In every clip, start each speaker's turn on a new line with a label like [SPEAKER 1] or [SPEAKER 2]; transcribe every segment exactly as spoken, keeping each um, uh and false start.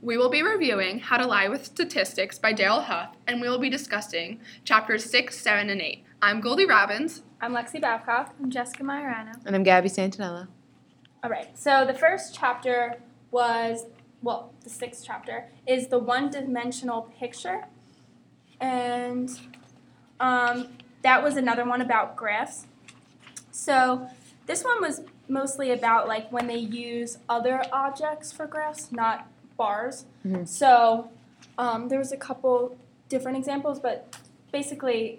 [SPEAKER 1] We will be reviewing How to Lie with Statistics by Daryl Huff, and we will be discussing chapters six, seven, and eight. I'm Goldie Robbins.
[SPEAKER 2] I'm Lexi Babcock.
[SPEAKER 3] I'm Jessica Majorano.
[SPEAKER 4] And I'm Gabby Santinello.
[SPEAKER 2] All right, so the first chapter was, well, the sixth chapter, is the one-dimensional picture. And um, that was another one about graphs. So this one was mostly about like when they use other objects for graphs, not bars. Mm-hmm. So um, there was a couple different examples, but basically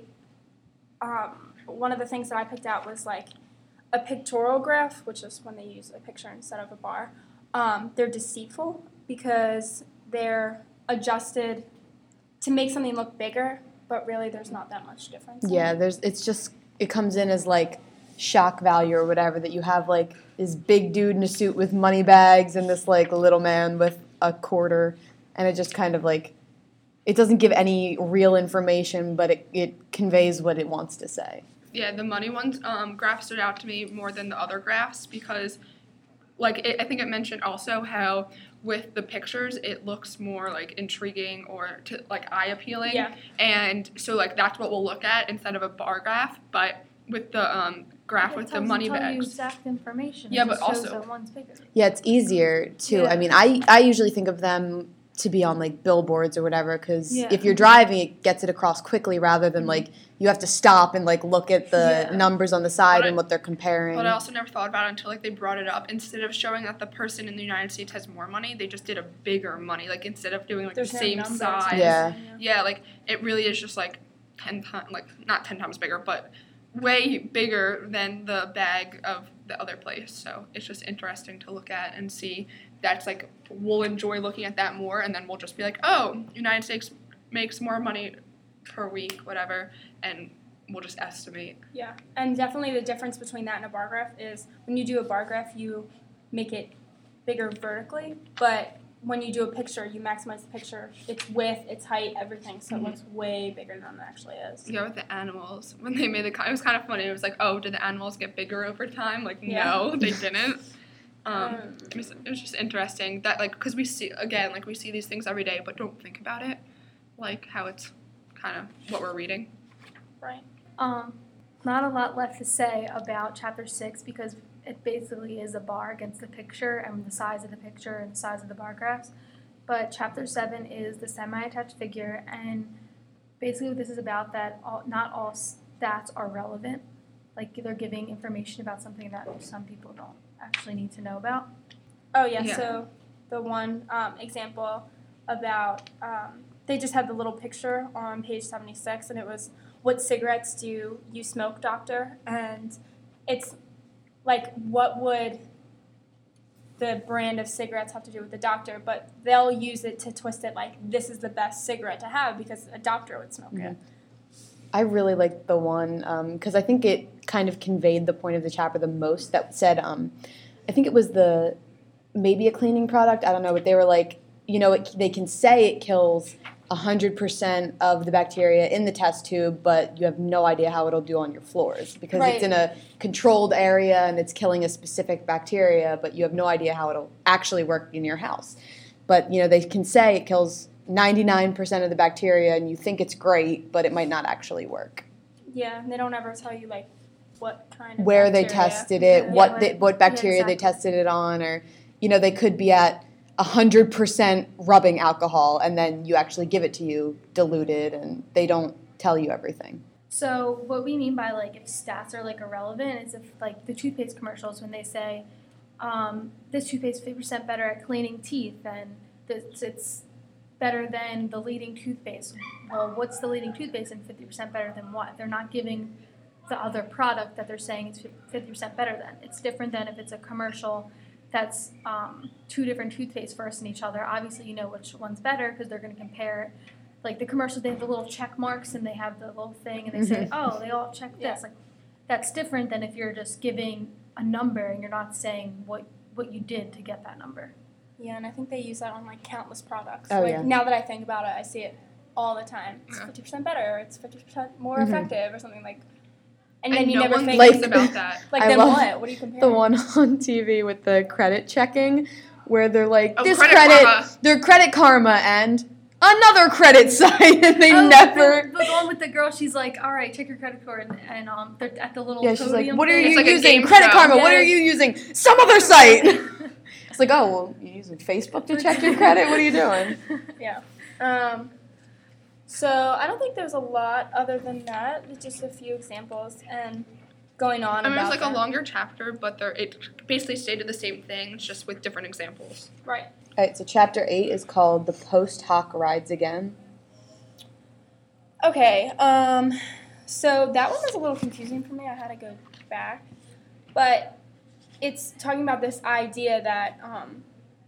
[SPEAKER 2] um, one of the things that I picked out was like a pictorial graph, which is when they use a picture instead of a bar. Um, they're deceitful because they're adjusted to make something look bigger, but really there's not that much difference.
[SPEAKER 4] Yeah, there's. It's just, it comes in as like shock value or whatever, that you have like this big dude in a suit with money bags and this like little man with a quarter, and it just kind of like, it doesn't give any real information, but it, it conveys what it wants to say.
[SPEAKER 1] Yeah, the money ones um, graph stood out to me more than the other graphs because, like, it, I think it mentioned also how with the pictures it looks more like intriguing or to, like eye appealing.
[SPEAKER 2] Yeah.
[SPEAKER 1] And so like that's what we'll look at instead of a bar graph, but with the um, graph
[SPEAKER 3] it
[SPEAKER 1] with the
[SPEAKER 3] doesn't
[SPEAKER 1] money
[SPEAKER 3] tell
[SPEAKER 1] bags.
[SPEAKER 3] You exact information.
[SPEAKER 1] Yeah,
[SPEAKER 3] it
[SPEAKER 1] but
[SPEAKER 3] just shows
[SPEAKER 1] also
[SPEAKER 3] that one's bigger.
[SPEAKER 4] Yeah, it's easier too.
[SPEAKER 3] Yeah.
[SPEAKER 4] I mean, I I usually think of them to be on like billboards or whatever, because
[SPEAKER 3] yeah.
[SPEAKER 4] if you're driving, it gets it across quickly rather than like you have to stop and like look at the
[SPEAKER 3] yeah.
[SPEAKER 4] numbers on the side
[SPEAKER 1] but
[SPEAKER 4] and
[SPEAKER 1] I,
[SPEAKER 4] what they're comparing.
[SPEAKER 1] But I also never thought about it until like they brought it up. Instead of showing that the person in the United States has more money, they just did a bigger money. Like instead of doing like
[SPEAKER 2] There's
[SPEAKER 1] the
[SPEAKER 2] no
[SPEAKER 1] same
[SPEAKER 2] numbers.
[SPEAKER 1] size.
[SPEAKER 4] Yeah.
[SPEAKER 1] Yeah, like it really is just like ten times, like not ten times bigger, but way bigger than the bag of the other place. So it's just interesting to look at and see. That's like, we'll enjoy looking at that more, and then we'll just be like, oh, United States makes more money per week, whatever, and we'll just estimate.
[SPEAKER 2] Yeah, and definitely the difference between that and a bar graph is when you do a bar graph, you make it bigger vertically, but when you do a picture, you maximize the picture, its width, its height, everything, so
[SPEAKER 1] Mm-hmm.
[SPEAKER 2] it looks way bigger than it actually is.
[SPEAKER 1] Yeah, with the animals, when they made the, it was kind of funny. It was like, oh, did the animals get bigger over time? Like,
[SPEAKER 2] Yeah.
[SPEAKER 1] no, they didn't. Um,
[SPEAKER 2] Um,
[SPEAKER 1] it, was, it was just interesting that, like, because we see, again, like, we see these things every day, but don't think about it, like, how it's kind of what we're reading.
[SPEAKER 2] Right.
[SPEAKER 3] Um, not a lot left to say about chapter six because it basically is a bar against the picture and the size of the picture and the size of the bar graphs. But chapter seven is the semi-attached figure, and basically what this is about that all, not all stats are relevant. Like they're giving information about something that some people don't actually need to know about.
[SPEAKER 2] Oh, yeah,
[SPEAKER 1] Yeah.
[SPEAKER 2] so the one um, example about, um, they just had the little picture on page seventy-six, and it was, what cigarettes do you smoke, doctor? And it's like, what would the brand of cigarettes have to do with the doctor? But they'll use it to twist it like, this is the best cigarette to have because a doctor would smoke
[SPEAKER 4] Mm-hmm.
[SPEAKER 2] it.
[SPEAKER 4] I really liked the one because um, I think it kind of conveyed the point of the chapter the most. That said, um, I think it was the maybe a cleaning product. I don't know, but they were like, you know, it, they can say it kills one hundred percent of the bacteria in the test tube, but you have no idea how it'll do on your floors because
[SPEAKER 2] Right.
[SPEAKER 4] it's in a controlled area and it's killing a specific bacteria, but you have no idea how it'll actually work in your house. But, you know, they can say it kills ninety-nine percent of the bacteria and you think it's great, but it might not actually work.
[SPEAKER 2] Yeah, and they don't ever tell you, like, what kind of
[SPEAKER 4] Where they
[SPEAKER 2] bacteria.
[SPEAKER 4] tested it,
[SPEAKER 2] Yeah.
[SPEAKER 4] what
[SPEAKER 3] like-
[SPEAKER 4] they, what bacteria
[SPEAKER 3] yeah,
[SPEAKER 4] they
[SPEAKER 3] exactly.
[SPEAKER 4] tested it on, or, you know, they could be at one hundred percent rubbing alcohol and then you actually give it to you diluted and they don't tell you everything.
[SPEAKER 3] So what we mean by like if stats are like irrelevant is if like the toothpaste commercials when they say um, this toothpaste is fifty percent better at cleaning teeth and this, it's better than the leading toothpaste. Well, what's the leading toothpaste and fifty percent better than what? They're not giving the other product that they're saying is fifty percent better than. It's different than if it's a commercial that's um, two different toothpaste versing each other. Obviously, you know which one's better because they're going to compare it. Like the commercials, they have the little check marks and they have the little thing and they say, oh, they all check
[SPEAKER 2] Yeah.
[SPEAKER 3] this. Like that's different than if you're just giving a number and you're not saying what, what you did to get that number.
[SPEAKER 2] Yeah, and I think they use that on, like, countless products.
[SPEAKER 4] Oh,
[SPEAKER 2] like,
[SPEAKER 4] yeah.
[SPEAKER 2] Now that I think about it, I see it all the time. It's
[SPEAKER 1] Yeah.
[SPEAKER 2] fifty percent better, it's fifty percent more
[SPEAKER 4] Mhm.
[SPEAKER 2] effective, or something like And,
[SPEAKER 1] And
[SPEAKER 2] then you
[SPEAKER 1] no
[SPEAKER 2] never
[SPEAKER 1] one
[SPEAKER 2] think
[SPEAKER 4] Like-
[SPEAKER 1] thinks about that.
[SPEAKER 2] like
[SPEAKER 4] I
[SPEAKER 2] then
[SPEAKER 4] love
[SPEAKER 2] what? What are you comparing?
[SPEAKER 4] The one on T V with the credit checking where they're like,
[SPEAKER 1] Oh,
[SPEAKER 4] this
[SPEAKER 1] Credit
[SPEAKER 4] credit,
[SPEAKER 1] Karma.
[SPEAKER 4] they're Credit Karma and another credit site, and they
[SPEAKER 3] Oh,
[SPEAKER 4] never.
[SPEAKER 3] The, the one with the girl, she's like, all right, check your credit card, and, and um, they're at the little
[SPEAKER 4] Yeah, she's like,
[SPEAKER 3] podium
[SPEAKER 4] what are
[SPEAKER 3] thing.
[SPEAKER 4] you
[SPEAKER 1] It's like a
[SPEAKER 4] using?
[SPEAKER 1] game
[SPEAKER 4] Credit
[SPEAKER 1] show.
[SPEAKER 4] Karma, what
[SPEAKER 3] Yeah.
[SPEAKER 4] are you using? Some other site. It's like, oh, well, you're using Facebook to check your credit? What are you doing?
[SPEAKER 2] Yeah. Um, so I don't think there's a lot other than that. It's just a few examples and going on
[SPEAKER 1] I mean,
[SPEAKER 2] about
[SPEAKER 1] it's like
[SPEAKER 2] them.
[SPEAKER 1] a longer chapter, but they're, it basically stated the same thing, just with different examples.
[SPEAKER 2] Right.
[SPEAKER 4] All right, so chapter eight is called The Post Hoc Rides Again.
[SPEAKER 2] Okay. Um, so that one was a little confusing for me. I had to go back, but it's talking about this idea that um,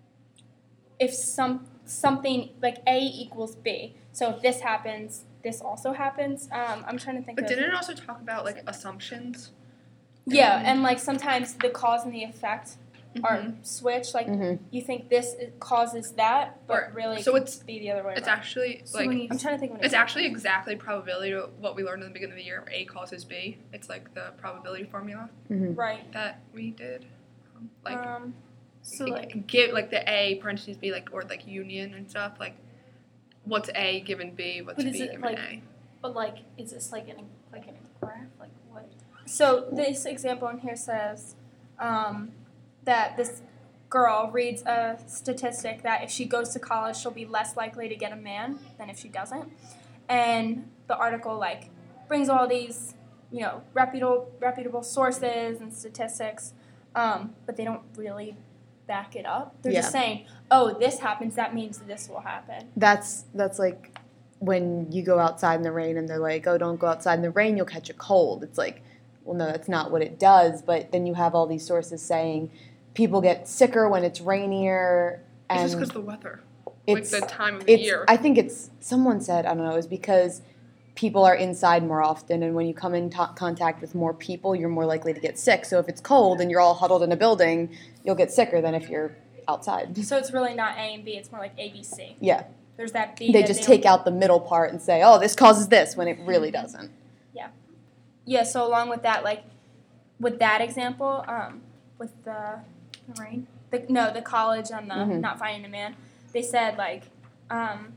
[SPEAKER 2] if some something like A equals B, so if this happens, this also happens. Um, I'm trying to think.
[SPEAKER 1] But
[SPEAKER 2] of,
[SPEAKER 1] didn't it also talk about, like, assumptions?
[SPEAKER 2] Yeah, and like sometimes the cause and the effect are
[SPEAKER 1] Mhm.
[SPEAKER 2] switched. Like
[SPEAKER 4] Mm-hmm.
[SPEAKER 2] you think this i- causes that, but
[SPEAKER 1] Or-
[SPEAKER 2] really
[SPEAKER 1] so
[SPEAKER 2] it could
[SPEAKER 1] it's-
[SPEAKER 2] be the other way
[SPEAKER 1] It's
[SPEAKER 2] around.
[SPEAKER 1] actually,
[SPEAKER 3] So
[SPEAKER 1] like,
[SPEAKER 3] when you-
[SPEAKER 2] I'm trying to think of an
[SPEAKER 1] it's
[SPEAKER 2] example.
[SPEAKER 1] actually exactly probability to what we learned in the beginning of the year. A causes B. It's like the probability formula
[SPEAKER 4] Mm-hmm.
[SPEAKER 2] right.
[SPEAKER 1] that we did. Um, like,
[SPEAKER 2] um,
[SPEAKER 3] So,
[SPEAKER 1] it-
[SPEAKER 3] like,
[SPEAKER 1] give like the A parentheses B, like, or like union and stuff. Like, what's A given B? What's
[SPEAKER 3] But is
[SPEAKER 1] B
[SPEAKER 3] it,
[SPEAKER 1] given
[SPEAKER 3] like-
[SPEAKER 1] A?
[SPEAKER 3] but, like, is this, like, an, like, in a graph? Like, what?
[SPEAKER 2] so this example in here says um, that this girl reads a statistic that if she goes to college, she'll be less likely to get a man than if she doesn't. And the article like brings all these, you know, reputable reputable sources and statistics, um, but they don't really back it up. They're
[SPEAKER 4] Yeah.
[SPEAKER 2] just saying, "Oh, this happens. That means this will happen."
[SPEAKER 4] That's that's like when you go outside in the rain and they're like, oh, don't go outside in the rain, you'll catch a cold. It's like, well, no, that's not what it does. But then you have all these sources saying people get sicker when it's rainier,
[SPEAKER 1] It's
[SPEAKER 4] and
[SPEAKER 1] just because the weather,
[SPEAKER 4] it's
[SPEAKER 1] like the time of the
[SPEAKER 4] it's.
[SPEAKER 1] year.
[SPEAKER 4] I think it's someone said I don't know. It's because people are inside more often, and when you come in to- contact with more people, you're more likely to get sick. So if it's cold and you're all huddled in a building, you'll get sicker than if you're outside.
[SPEAKER 2] So it's really not A and B. It's more like A, B, C.
[SPEAKER 4] Yeah,
[SPEAKER 2] There's that B.
[SPEAKER 4] they
[SPEAKER 2] that
[SPEAKER 4] just
[SPEAKER 2] don't-
[SPEAKER 4] take out the middle part and say, oh, this causes this, when it really doesn't.
[SPEAKER 2] Yeah. So along with that, like with that example, um, with the
[SPEAKER 3] The rain?
[SPEAKER 2] the no the college and the
[SPEAKER 4] Mhm.
[SPEAKER 2] not finding a man, they said like, um,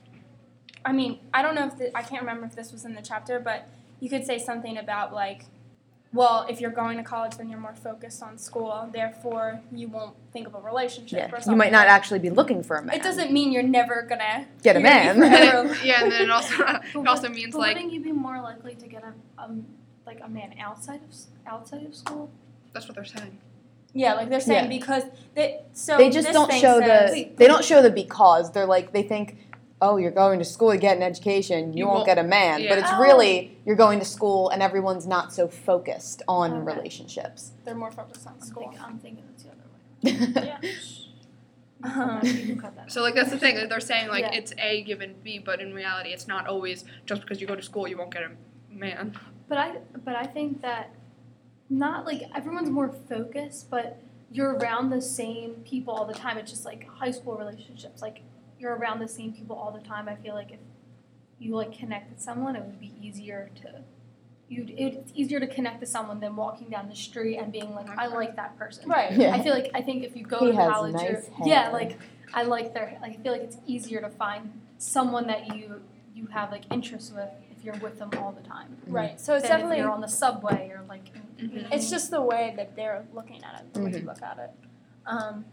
[SPEAKER 2] I mean I don't know if the, I can't remember if this was in the chapter, but you could say something about like, well, if you're going to college, then you're more focused on school, therefore you won't think of a relationship
[SPEAKER 4] Yeah,
[SPEAKER 2] or something.
[SPEAKER 4] you might not actually be looking for a man.
[SPEAKER 2] It doesn't mean you're never gonna
[SPEAKER 4] Get a
[SPEAKER 2] you're gonna
[SPEAKER 4] man.
[SPEAKER 2] be
[SPEAKER 1] And
[SPEAKER 2] forever-
[SPEAKER 1] then, yeah, and then it also
[SPEAKER 3] But
[SPEAKER 1] it also
[SPEAKER 3] would-
[SPEAKER 1] means
[SPEAKER 3] but
[SPEAKER 1] like
[SPEAKER 3] wouldn't you be more likely to get a um like a man outside of s- outside of school?
[SPEAKER 1] that's what they're saying.
[SPEAKER 2] yeah, like they're saying
[SPEAKER 4] Yeah.
[SPEAKER 2] because they so
[SPEAKER 4] They just
[SPEAKER 2] this
[SPEAKER 4] don't
[SPEAKER 2] thing
[SPEAKER 4] show
[SPEAKER 2] says,
[SPEAKER 4] the. They don't show the because. They're like they think, oh, you're going to school to get an education. You,
[SPEAKER 1] You
[SPEAKER 4] won't
[SPEAKER 1] won't-
[SPEAKER 4] get a man. But
[SPEAKER 1] yeah.
[SPEAKER 4] it's
[SPEAKER 2] Oh.
[SPEAKER 4] really you're going to school and everyone's not so focused on
[SPEAKER 3] Okay.
[SPEAKER 4] relationships.
[SPEAKER 2] they're more focused on
[SPEAKER 3] I'm,
[SPEAKER 2] school.
[SPEAKER 3] think, I'm thinking it's the other way.
[SPEAKER 2] Yeah.
[SPEAKER 3] You can cut
[SPEAKER 2] Um,
[SPEAKER 3] that- you can cut that
[SPEAKER 1] So like that's the thing. They're saying like
[SPEAKER 3] Yeah.
[SPEAKER 1] it's A given B, but in reality, it's not always just because you go to school you won't get a man.
[SPEAKER 3] But I but I think that not like everyone's more focused, but you're around the same people all the time. It's just like high school relationships. Like you're around the same people all the time. I feel like if you like connect with someone, it would be easier to you. It's easier to connect to someone than walking down the street and being like, I like that person.
[SPEAKER 2] Right.
[SPEAKER 4] Yeah.
[SPEAKER 3] I feel like I think if you go
[SPEAKER 4] He
[SPEAKER 3] to
[SPEAKER 4] has
[SPEAKER 3] college,
[SPEAKER 4] nice
[SPEAKER 3] or
[SPEAKER 4] hair.
[SPEAKER 3] yeah, like I like their. I feel like it's easier to find someone that you you have like interests with if you're with them all the time.
[SPEAKER 2] Right. So it's
[SPEAKER 3] Than if
[SPEAKER 2] definitely
[SPEAKER 3] you're on the subway or like. you know what I
[SPEAKER 2] it's
[SPEAKER 3] mean?
[SPEAKER 2] just the way that they're looking at it, the way
[SPEAKER 4] Mhm.
[SPEAKER 2] you look at it. Um,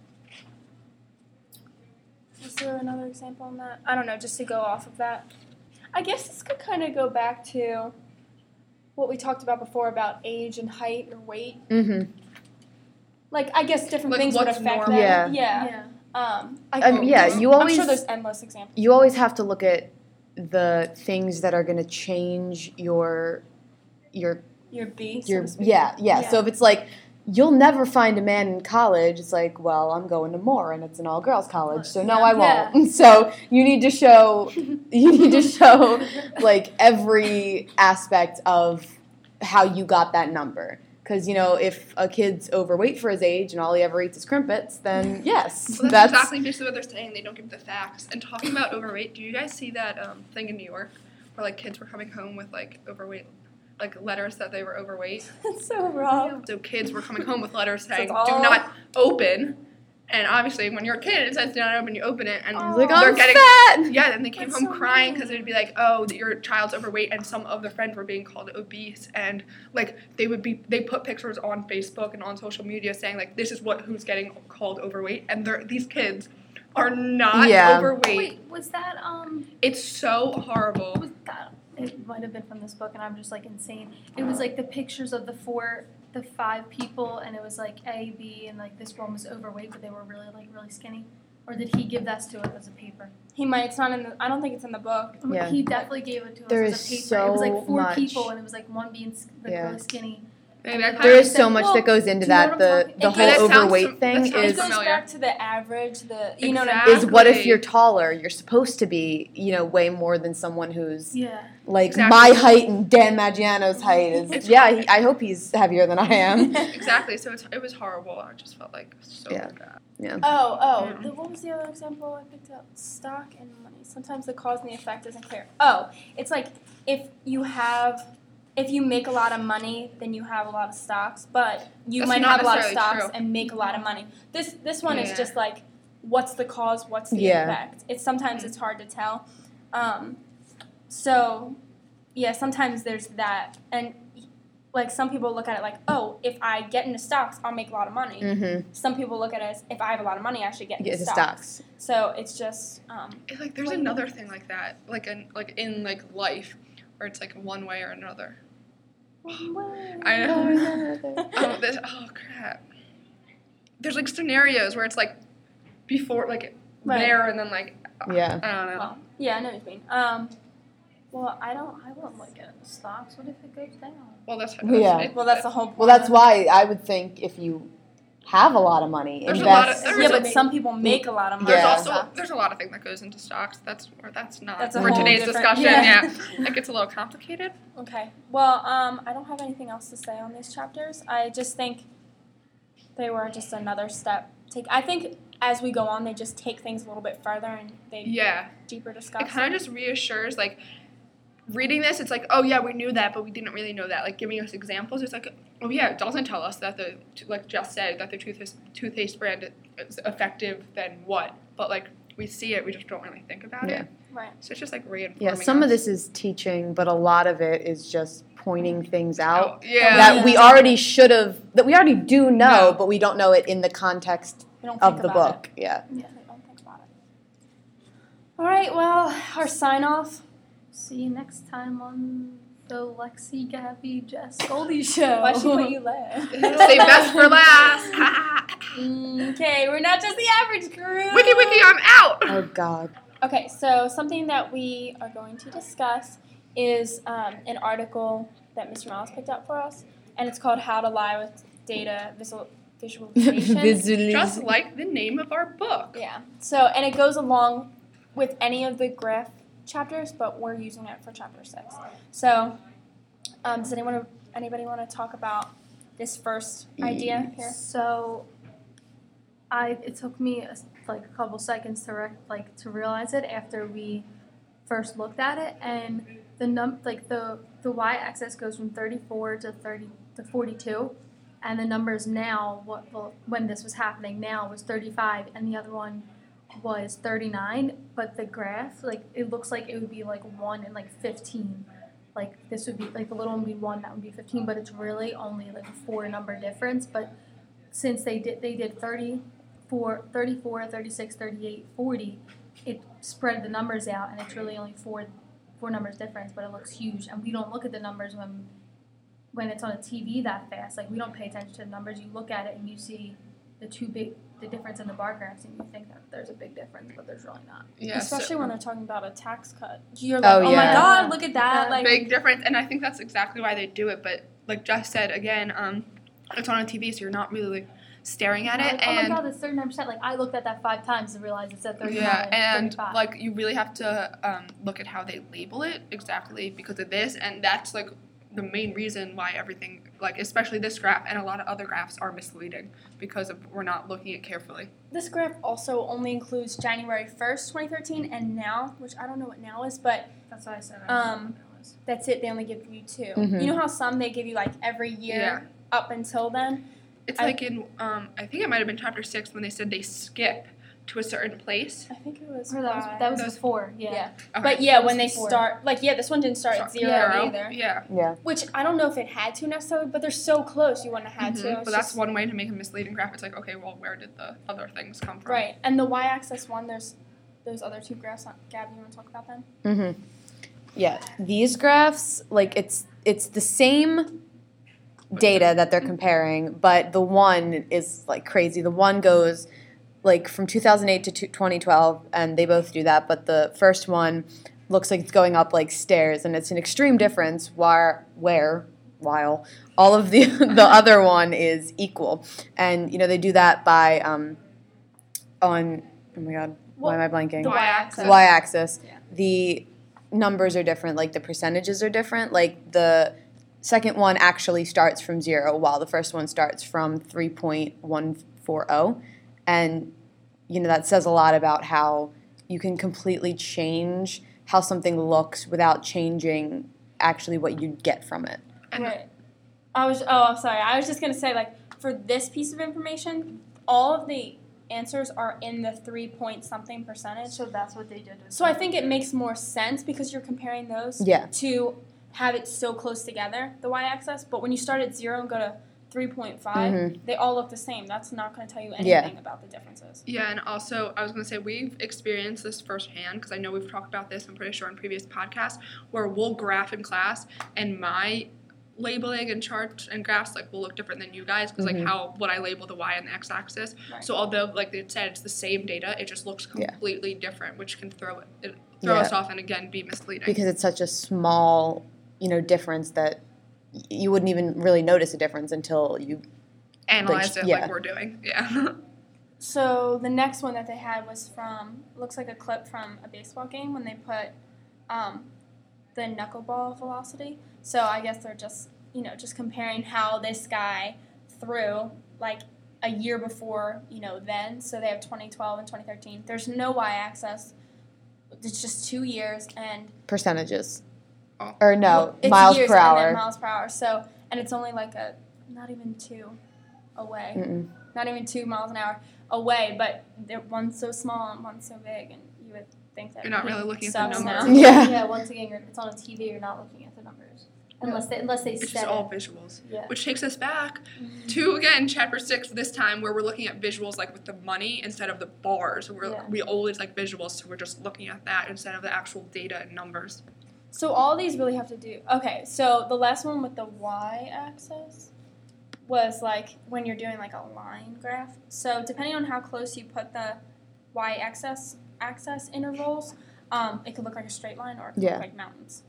[SPEAKER 2] is there another example on that? I don't know, just to go off of that. I guess this could kind of go back to what we talked about before about age and height or weight.
[SPEAKER 4] Mm-hmm.
[SPEAKER 2] Like, I guess different
[SPEAKER 1] Like
[SPEAKER 2] things would
[SPEAKER 1] what's
[SPEAKER 2] affect
[SPEAKER 1] normal.
[SPEAKER 2] that.
[SPEAKER 4] Yeah.
[SPEAKER 2] Yeah. Um, I,
[SPEAKER 4] Um, yeah, you
[SPEAKER 2] I'm
[SPEAKER 4] always
[SPEAKER 2] sure there's endless examples.
[SPEAKER 4] you always have to look at the things that are going to change your your
[SPEAKER 2] Your B, so
[SPEAKER 4] your
[SPEAKER 2] to speak.
[SPEAKER 4] yeah, yeah
[SPEAKER 2] Yeah.
[SPEAKER 4] So if it's like you'll never find a man in college, it's like, well, I'm going to Moore and it's an all girls college, so no, I
[SPEAKER 2] Yeah.
[SPEAKER 4] won't. So you need to show you need to show like every aspect of how you got that number. Because, you know, if a kid's overweight for his age and all he ever eats is crimpets, then yes,
[SPEAKER 1] Well, that's,
[SPEAKER 4] that's,
[SPEAKER 1] exactly basically what they're saying. They don't give the facts. And talking about overweight, do you guys see that um, thing in New York where like kids were coming home with like overweight, like letters that they were overweight?
[SPEAKER 2] That's so wrong.
[SPEAKER 1] So kids were coming home with letters saying,
[SPEAKER 2] it's all-
[SPEAKER 1] "Do not open," And obviously, when you're a kid, it says do not open. You open it, and
[SPEAKER 2] Oh.
[SPEAKER 4] Like,
[SPEAKER 1] they're
[SPEAKER 4] I'm
[SPEAKER 1] getting
[SPEAKER 4] fat.
[SPEAKER 1] yeah. And they came
[SPEAKER 2] That's
[SPEAKER 1] home
[SPEAKER 2] so
[SPEAKER 1] crying because
[SPEAKER 2] mean.
[SPEAKER 1] it'd be like, oh, your child's overweight, and some of the friends were being called obese, and like they would be they put pictures on Facebook and on social media saying like this is what who's getting called overweight, and they're these kids are not
[SPEAKER 4] Yeah.
[SPEAKER 1] overweight.
[SPEAKER 3] Wait, was that um?
[SPEAKER 1] It's so horrible.
[SPEAKER 3] Was that? It might have been from this book, and I'm just like insane. It was like the pictures of the four, the five people, and it was like A, B, and like this one was overweight, but they were really like really skinny. Or did he give that to us as a paper?
[SPEAKER 2] He might. It's not in the. I don't think it's in the book.
[SPEAKER 4] Yeah.
[SPEAKER 3] He definitely gave it to us
[SPEAKER 4] There
[SPEAKER 3] as
[SPEAKER 4] is
[SPEAKER 3] a paper.
[SPEAKER 4] so
[SPEAKER 3] it was like four
[SPEAKER 4] much.
[SPEAKER 3] people, and it was like one being s- like
[SPEAKER 4] Yeah.
[SPEAKER 3] really skinny.
[SPEAKER 1] Maybe I
[SPEAKER 3] There
[SPEAKER 4] There
[SPEAKER 1] kinda-
[SPEAKER 4] is so
[SPEAKER 3] Well,
[SPEAKER 4] much
[SPEAKER 3] well,
[SPEAKER 4] that goes into
[SPEAKER 3] do you know
[SPEAKER 4] that.
[SPEAKER 3] what I'm
[SPEAKER 4] The
[SPEAKER 3] talking-
[SPEAKER 4] the
[SPEAKER 2] It
[SPEAKER 4] whole
[SPEAKER 2] does
[SPEAKER 1] sound
[SPEAKER 4] overweight
[SPEAKER 1] fam-
[SPEAKER 4] thing
[SPEAKER 1] that
[SPEAKER 2] It
[SPEAKER 1] sounds
[SPEAKER 4] is
[SPEAKER 2] goes
[SPEAKER 1] familiar.
[SPEAKER 2] back to the average. The you know what I mean.
[SPEAKER 1] Exactly.
[SPEAKER 4] is what if you're taller? You're supposed to be, you know, way more than someone who's
[SPEAKER 3] Yeah.
[SPEAKER 4] like
[SPEAKER 1] Exactly.
[SPEAKER 4] my height and Dan Maggiano's height is.
[SPEAKER 1] It's
[SPEAKER 4] Yeah,
[SPEAKER 1] horrible.
[SPEAKER 4] he, I hope he's heavier than I am.
[SPEAKER 1] Exactly. So it's, it was horrible. I just felt like so
[SPEAKER 4] Yeah.
[SPEAKER 1] bad.
[SPEAKER 4] Yeah.
[SPEAKER 2] Oh, oh.
[SPEAKER 1] Yeah.
[SPEAKER 2] The, what was the other example I picked up? Stock and money. Sometimes the cause and the effect isn't clear. Oh, it's like if you have, if you make a lot of money, then you have a lot of stocks, but you
[SPEAKER 1] That's
[SPEAKER 2] might
[SPEAKER 1] not
[SPEAKER 2] have a lot of
[SPEAKER 1] necessarily
[SPEAKER 2] stocks
[SPEAKER 1] true.
[SPEAKER 2] and make a lot of money. This this one is
[SPEAKER 1] Yeah.
[SPEAKER 2] just like, what's the cause? What's the
[SPEAKER 4] Yeah.
[SPEAKER 2] effect? It's sometimes it's hard to tell. Um, so, yeah, sometimes there's that, and like some people look at it like, oh, if I get into stocks, I'll make a lot of money.
[SPEAKER 4] Mm-hmm.
[SPEAKER 2] Some people look at it as if I have a lot of money, I should get into
[SPEAKER 4] Get the
[SPEAKER 2] stocks.
[SPEAKER 4] stocks.
[SPEAKER 2] So it's just um,
[SPEAKER 1] It, like there's
[SPEAKER 2] Wait.
[SPEAKER 1] another thing like that, like in like in like life, where it's like one way or another. I know. oh, this, oh crap. There's like scenarios where it's like before, like
[SPEAKER 2] Right.
[SPEAKER 1] there, and then like
[SPEAKER 4] Yeah.
[SPEAKER 1] I don't know.
[SPEAKER 2] well, yeah, I know what you mean. Um, well, I don't. I
[SPEAKER 3] I wouldn't like it in the stocks. What if it goes down?
[SPEAKER 1] Well, that's, that's
[SPEAKER 4] Yeah.
[SPEAKER 1] it.
[SPEAKER 2] Well, that's the whole point.
[SPEAKER 4] Well, that's why I would think if you have a lot of money,
[SPEAKER 1] There's a lot of-
[SPEAKER 4] invest.
[SPEAKER 1] there's
[SPEAKER 2] Yeah,
[SPEAKER 1] a-
[SPEAKER 2] but some people make a lot of money.
[SPEAKER 1] There's
[SPEAKER 4] Yeah.
[SPEAKER 2] in
[SPEAKER 1] also
[SPEAKER 2] stocks.
[SPEAKER 1] there's a lot of things that goes into stocks. That's or that's not
[SPEAKER 2] That's a
[SPEAKER 1] for
[SPEAKER 2] whole
[SPEAKER 1] today's
[SPEAKER 2] different-
[SPEAKER 1] discussion.
[SPEAKER 2] yeah.
[SPEAKER 1] Yeah, it gets a little complicated.
[SPEAKER 2] Okay. Well, um, I don't have anything else to say on these chapters. I just think they were just another step. Take. I think as we go on, they just take things a little bit further and they
[SPEAKER 1] Yeah,
[SPEAKER 2] deeper discuss.
[SPEAKER 1] it kind of just reassures like. Reading this, it's like, oh yeah, we knew that, but we didn't really know that. Like giving us examples, it's like, oh yeah, it doesn't tell us that the, like Jess said, that the toothpaste toothpaste brand is effective. Then what? But like we see it, we just don't really think about
[SPEAKER 4] Yeah.
[SPEAKER 1] it.
[SPEAKER 2] Right.
[SPEAKER 1] So it's just like reinforming.
[SPEAKER 4] Yeah, some of
[SPEAKER 1] us.
[SPEAKER 4] this is teaching, but a lot of it is just pointing things out
[SPEAKER 1] Oh, yeah.
[SPEAKER 4] that we already should have, that we already do know,
[SPEAKER 1] No.
[SPEAKER 4] but we don't know it in the context
[SPEAKER 2] We don't think
[SPEAKER 4] of the
[SPEAKER 2] about
[SPEAKER 4] book. Yeah.
[SPEAKER 2] It. Yeah. They don't think about it. All right. Well, our sign off.
[SPEAKER 3] See you next time on the Lexi, Gabby, Jess, Goldie show.
[SPEAKER 2] Why she put you last?
[SPEAKER 1] Save best for last.
[SPEAKER 2] Okay, we're not just the average crew.
[SPEAKER 1] Wiki wiki, I'm out.
[SPEAKER 4] Oh, God.
[SPEAKER 2] Okay, so something that we are going to discuss is um, an article that Mister Miles picked up for us, and it's called "How to Lie with Data Visual Visualization."
[SPEAKER 4] Visually.
[SPEAKER 1] Just like the name of our book.
[SPEAKER 2] Yeah. So, and it goes along with any of the graph chapters, but we're using it for chapter six. So, um, does anyone, anybody want to talk about this first idea here?
[SPEAKER 3] So, I it took me a, like a couple seconds to rec- like to realize it after we first looked at it, and the num like the the y-axis goes from thirty-four to thirty to forty-two, and the numbers now what well, when this was happening now was thirty-five, and the other one was thirty-nine. But the graph, like it looks like it would be like one and like fifteen. Like this would be like the little one would be one, that would be fifteen, but it's really only like a four number difference. But since they did they did thirty-four, thirty-four, thirty-six, thirty-eight, forty, it spread the numbers out, and it's really only four four numbers difference, but it looks huge. And we don't look at the numbers when when it's on a T V that fast. Like we don't pay attention to the numbers. You look at it and you see the two big the difference in the bar graphs, and you think that there's a big difference, but there's really not.
[SPEAKER 1] Yeah,
[SPEAKER 2] Especially
[SPEAKER 1] so-
[SPEAKER 2] when they're talking about a tax cut. You're like,
[SPEAKER 4] Oh,
[SPEAKER 2] oh, my
[SPEAKER 4] yeah.
[SPEAKER 2] God, look at that.
[SPEAKER 3] Yeah.
[SPEAKER 2] Like,
[SPEAKER 1] big difference, and I think that's exactly why they do it. But like Jess said again, um, it's on a T V, so you're not really like, staring at it,
[SPEAKER 3] Like, oh
[SPEAKER 1] and
[SPEAKER 3] my God, it's thirty-nine percent. Like I looked at that five times to realize it said thirty-nine.
[SPEAKER 1] yeah, and
[SPEAKER 3] thirty-five.
[SPEAKER 1] like you really have to um, look at how they label it exactly because of this, and that's like the main reason why everything, like especially this graph and a lot of other graphs, are misleading because of we're not looking at carefully.
[SPEAKER 2] this graph also only includes January first, twenty thirteen, and now, which I don't know what now is, but
[SPEAKER 3] That's what I said.
[SPEAKER 2] Um, that's it. They only give you two.
[SPEAKER 4] Mhm.
[SPEAKER 2] You know how some they give you like every year
[SPEAKER 1] Yeah.
[SPEAKER 2] up until then?
[SPEAKER 1] It's
[SPEAKER 2] I-
[SPEAKER 1] like in, um, I think it might have been chapter six when they said they skip to a certain place.
[SPEAKER 2] I think it was.
[SPEAKER 3] Or that was
[SPEAKER 2] five.
[SPEAKER 3] that was
[SPEAKER 1] Those-
[SPEAKER 3] before. Yeah.
[SPEAKER 2] Yeah.
[SPEAKER 1] Okay.
[SPEAKER 2] But yeah,
[SPEAKER 3] That was
[SPEAKER 2] when they
[SPEAKER 3] before.
[SPEAKER 2] start, like, yeah, this one didn't start at zero,
[SPEAKER 1] Zero.
[SPEAKER 2] either.
[SPEAKER 1] Yeah.
[SPEAKER 4] Yeah.
[SPEAKER 2] Which I don't know if it had to necessarily, but they're so close, you wouldn't have had
[SPEAKER 1] Mhm.
[SPEAKER 2] to.
[SPEAKER 1] But
[SPEAKER 2] It's
[SPEAKER 1] that's
[SPEAKER 2] just-
[SPEAKER 1] one way to make a misleading graph. It's like, okay, well, where did the other things come from?
[SPEAKER 2] Right, and the y-axis one, there's those other two graphs. On, Gabby, you want to talk about them?
[SPEAKER 4] Mm-hmm. Yeah, these graphs, like it's it's the same data that they're comparing, but the one is like crazy. The one goes like from two thousand eight to two- twenty twelve, and they both do that. But the first one looks like it's going up like stairs, and it's an extreme difference. Where where while all of the the other one is equal, and you know they do that by um on oh my god why am I blanking?
[SPEAKER 1] The y-axis.
[SPEAKER 4] The y-axis.
[SPEAKER 2] Yeah.
[SPEAKER 4] The numbers are different, like the percentages are different. Like the second one actually starts from zero, while the first one starts from three point one four zero. And, you know, that says a lot about how you can completely change how something looks without changing actually what you get from it.
[SPEAKER 1] And
[SPEAKER 2] Right. I was. Oh, I'm sorry. I was just gonna say, like, for this piece of information, all of the answers are in the three point something percentage.
[SPEAKER 3] So that's what they did. with
[SPEAKER 2] So I
[SPEAKER 3] the-
[SPEAKER 2] think it makes more sense because you're comparing those
[SPEAKER 4] Yeah.
[SPEAKER 2] to have it so close together, the y-axis. But when you start at zero and go to three point five,
[SPEAKER 4] Mhm.
[SPEAKER 2] they all look the same. That's not going to tell you anything
[SPEAKER 4] Yeah.
[SPEAKER 2] about the differences.
[SPEAKER 1] Yeah, and also I was going to say we've experienced this firsthand because I know we've talked about this, I'm pretty sure, in previous podcasts, where we'll graph in class and my labeling and charts and graphs like will look different than you guys because
[SPEAKER 4] Mhm.
[SPEAKER 1] like how what I label the y and the x-axis.
[SPEAKER 2] Right.
[SPEAKER 1] So although like they said it's the same data, it just looks
[SPEAKER 4] Yeah.
[SPEAKER 1] completely different, which can throw it, it throw
[SPEAKER 4] Yeah.
[SPEAKER 1] us off and again be misleading.
[SPEAKER 4] Because it's such a small, you know, difference that y- you wouldn't even really notice a difference until you
[SPEAKER 1] Analyze
[SPEAKER 4] like,
[SPEAKER 1] it
[SPEAKER 4] yeah.
[SPEAKER 1] like we're doing. Yeah.
[SPEAKER 2] So the next one that they had was from, looks like a clip from a baseball game when they put um, the knuckleball velocity. So I guess they're just, you know, just comparing how this guy threw like a year before, you know, then. So they have twenty twelve and twenty thirteen. There's no y-axis. It's just two years and
[SPEAKER 4] percentages.
[SPEAKER 1] Oh.
[SPEAKER 4] Or no,
[SPEAKER 2] it's
[SPEAKER 4] miles
[SPEAKER 2] years
[SPEAKER 4] per
[SPEAKER 2] and then
[SPEAKER 4] hour.
[SPEAKER 2] miles per hour. So and it's only like a not even two away.
[SPEAKER 4] Mm-mm.
[SPEAKER 2] Not even two miles an hour away, but they're, one's so small and one's so big, and you would think that
[SPEAKER 1] You're not
[SPEAKER 2] he
[SPEAKER 1] really looking at the
[SPEAKER 2] sucks
[SPEAKER 1] numbers.
[SPEAKER 2] now.
[SPEAKER 4] Yeah.
[SPEAKER 3] Yeah. Once again, you're, it's on a T V. You're not looking at the numbers unless they unless they
[SPEAKER 1] It's
[SPEAKER 3] said
[SPEAKER 1] just all
[SPEAKER 3] it.
[SPEAKER 1] visuals.
[SPEAKER 3] Yeah.
[SPEAKER 1] Which takes us back to again chapter six this time where we're looking at visuals like with the money instead of the bars. We're
[SPEAKER 3] Yeah.
[SPEAKER 1] we always like visuals, so we're just looking at that instead of the actual data and numbers.
[SPEAKER 2] So all these really have to do. Okay, so the last one with the y-axis was like when you're doing like a line graph. So depending on how close you put the y-axis axis intervals, um, it could look like a straight line or it could
[SPEAKER 4] Yeah.
[SPEAKER 2] look like mountains.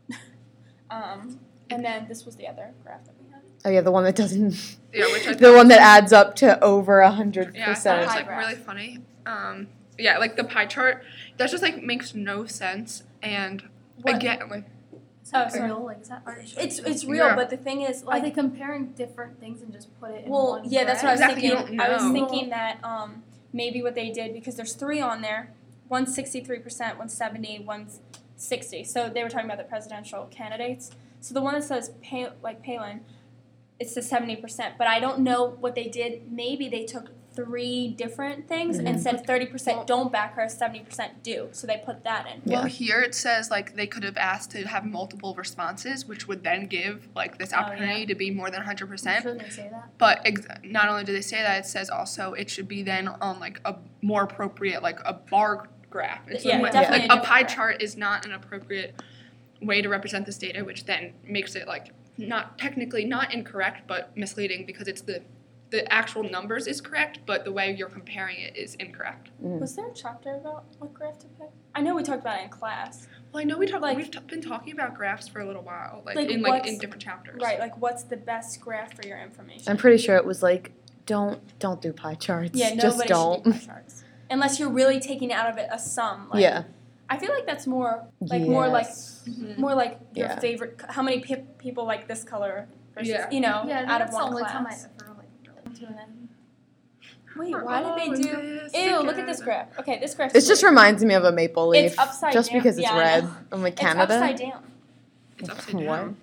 [SPEAKER 2] um, and then this was the other graph that we had.
[SPEAKER 4] Oh yeah, the one that doesn't.
[SPEAKER 1] Yeah, which I
[SPEAKER 4] the
[SPEAKER 1] thought-
[SPEAKER 4] one that adds up to over a hundred
[SPEAKER 1] Yeah, I thought it
[SPEAKER 4] percent.
[SPEAKER 1] was
[SPEAKER 2] Pie
[SPEAKER 1] like
[SPEAKER 2] graph.
[SPEAKER 1] really funny. Um, yeah, like the pie chart, that just like makes no sense. And
[SPEAKER 2] What?
[SPEAKER 1] again, like
[SPEAKER 3] Is that
[SPEAKER 2] Oh, sorry.
[SPEAKER 3] real? Like is that artificial?
[SPEAKER 2] It's it's real,
[SPEAKER 1] Yeah.
[SPEAKER 2] but the thing is,
[SPEAKER 3] Are
[SPEAKER 2] like,
[SPEAKER 3] they comparing different things and just put it in
[SPEAKER 2] well,
[SPEAKER 3] one
[SPEAKER 2] yeah, that's what I was
[SPEAKER 1] Exactly, you
[SPEAKER 2] thinking.
[SPEAKER 1] don't
[SPEAKER 2] I was
[SPEAKER 1] know.
[SPEAKER 2] thinking that um, maybe what they did because there's three on there, one's sixty-three percent, one's seventy, one's sixty. So they were talking about the presidential candidates. So the one that says Pal- like Palin, it's the seventy percent. But I don't know what they did. Maybe they took three different things and
[SPEAKER 4] Mhm.
[SPEAKER 2] said thirty percent
[SPEAKER 1] Well-
[SPEAKER 2] don't back her, seventy percent do. So they put that in.
[SPEAKER 4] Yeah.
[SPEAKER 1] well here it says like they could have asked to have multiple responses, which would then give like this
[SPEAKER 2] Oh,
[SPEAKER 1] opportunity
[SPEAKER 2] yeah.
[SPEAKER 1] to be more than one hundred percent.
[SPEAKER 3] Shouldn't they say that?
[SPEAKER 1] But ex- not only do they say that, it says also it should be then on like a more appropriate, like a bar graph. It's
[SPEAKER 2] Yeah,
[SPEAKER 1] like,
[SPEAKER 2] definitely
[SPEAKER 1] like
[SPEAKER 2] a
[SPEAKER 1] a
[SPEAKER 2] different
[SPEAKER 1] pie
[SPEAKER 2] graph.
[SPEAKER 1] chart is not an appropriate way to represent this data, which then makes it like not technically not incorrect, but misleading because it's the the actual numbers is correct, but the way you're comparing it is incorrect.
[SPEAKER 2] Was there a chapter about what graph to pick? I know we talked about it in class.
[SPEAKER 1] Well, I know we talk,
[SPEAKER 2] Like-
[SPEAKER 1] we've t- been talking about graphs for a little while, like,
[SPEAKER 2] Like
[SPEAKER 1] in like
[SPEAKER 2] what's-
[SPEAKER 1] in different chapters.
[SPEAKER 2] Right, like what's the best graph for your information?
[SPEAKER 4] I'm pretty sure it was like, don't don't do pie charts.
[SPEAKER 2] Yeah, nobody
[SPEAKER 4] Just don't.
[SPEAKER 2] should do pie charts. Unless you're really taking out of it a sum. Like,
[SPEAKER 4] yeah.
[SPEAKER 2] I feel like that's more like more like
[SPEAKER 4] Yes.
[SPEAKER 1] Mhm.
[SPEAKER 2] more like your
[SPEAKER 4] Yeah.
[SPEAKER 2] favorite. How many pe- people like this color versus
[SPEAKER 1] Yeah.
[SPEAKER 2] you know
[SPEAKER 3] Yeah,
[SPEAKER 2] out of
[SPEAKER 3] that's
[SPEAKER 2] one
[SPEAKER 3] the only
[SPEAKER 2] class.
[SPEAKER 3] time I ever like really tune in.
[SPEAKER 2] Wait,
[SPEAKER 1] We're
[SPEAKER 2] why
[SPEAKER 1] all
[SPEAKER 2] did
[SPEAKER 1] in
[SPEAKER 2] they do?
[SPEAKER 1] this
[SPEAKER 2] Ew, look at this
[SPEAKER 1] together.
[SPEAKER 2] graph. Okay, this graph.
[SPEAKER 4] It just reminds me of a maple leaf.
[SPEAKER 2] It's upside
[SPEAKER 4] just
[SPEAKER 2] down.
[SPEAKER 4] because it's
[SPEAKER 2] Yeah, I
[SPEAKER 4] red.
[SPEAKER 2] know.
[SPEAKER 4] I'm like
[SPEAKER 2] It's
[SPEAKER 4] Canada.
[SPEAKER 2] upside down.
[SPEAKER 1] It's upside
[SPEAKER 4] What?
[SPEAKER 1] down.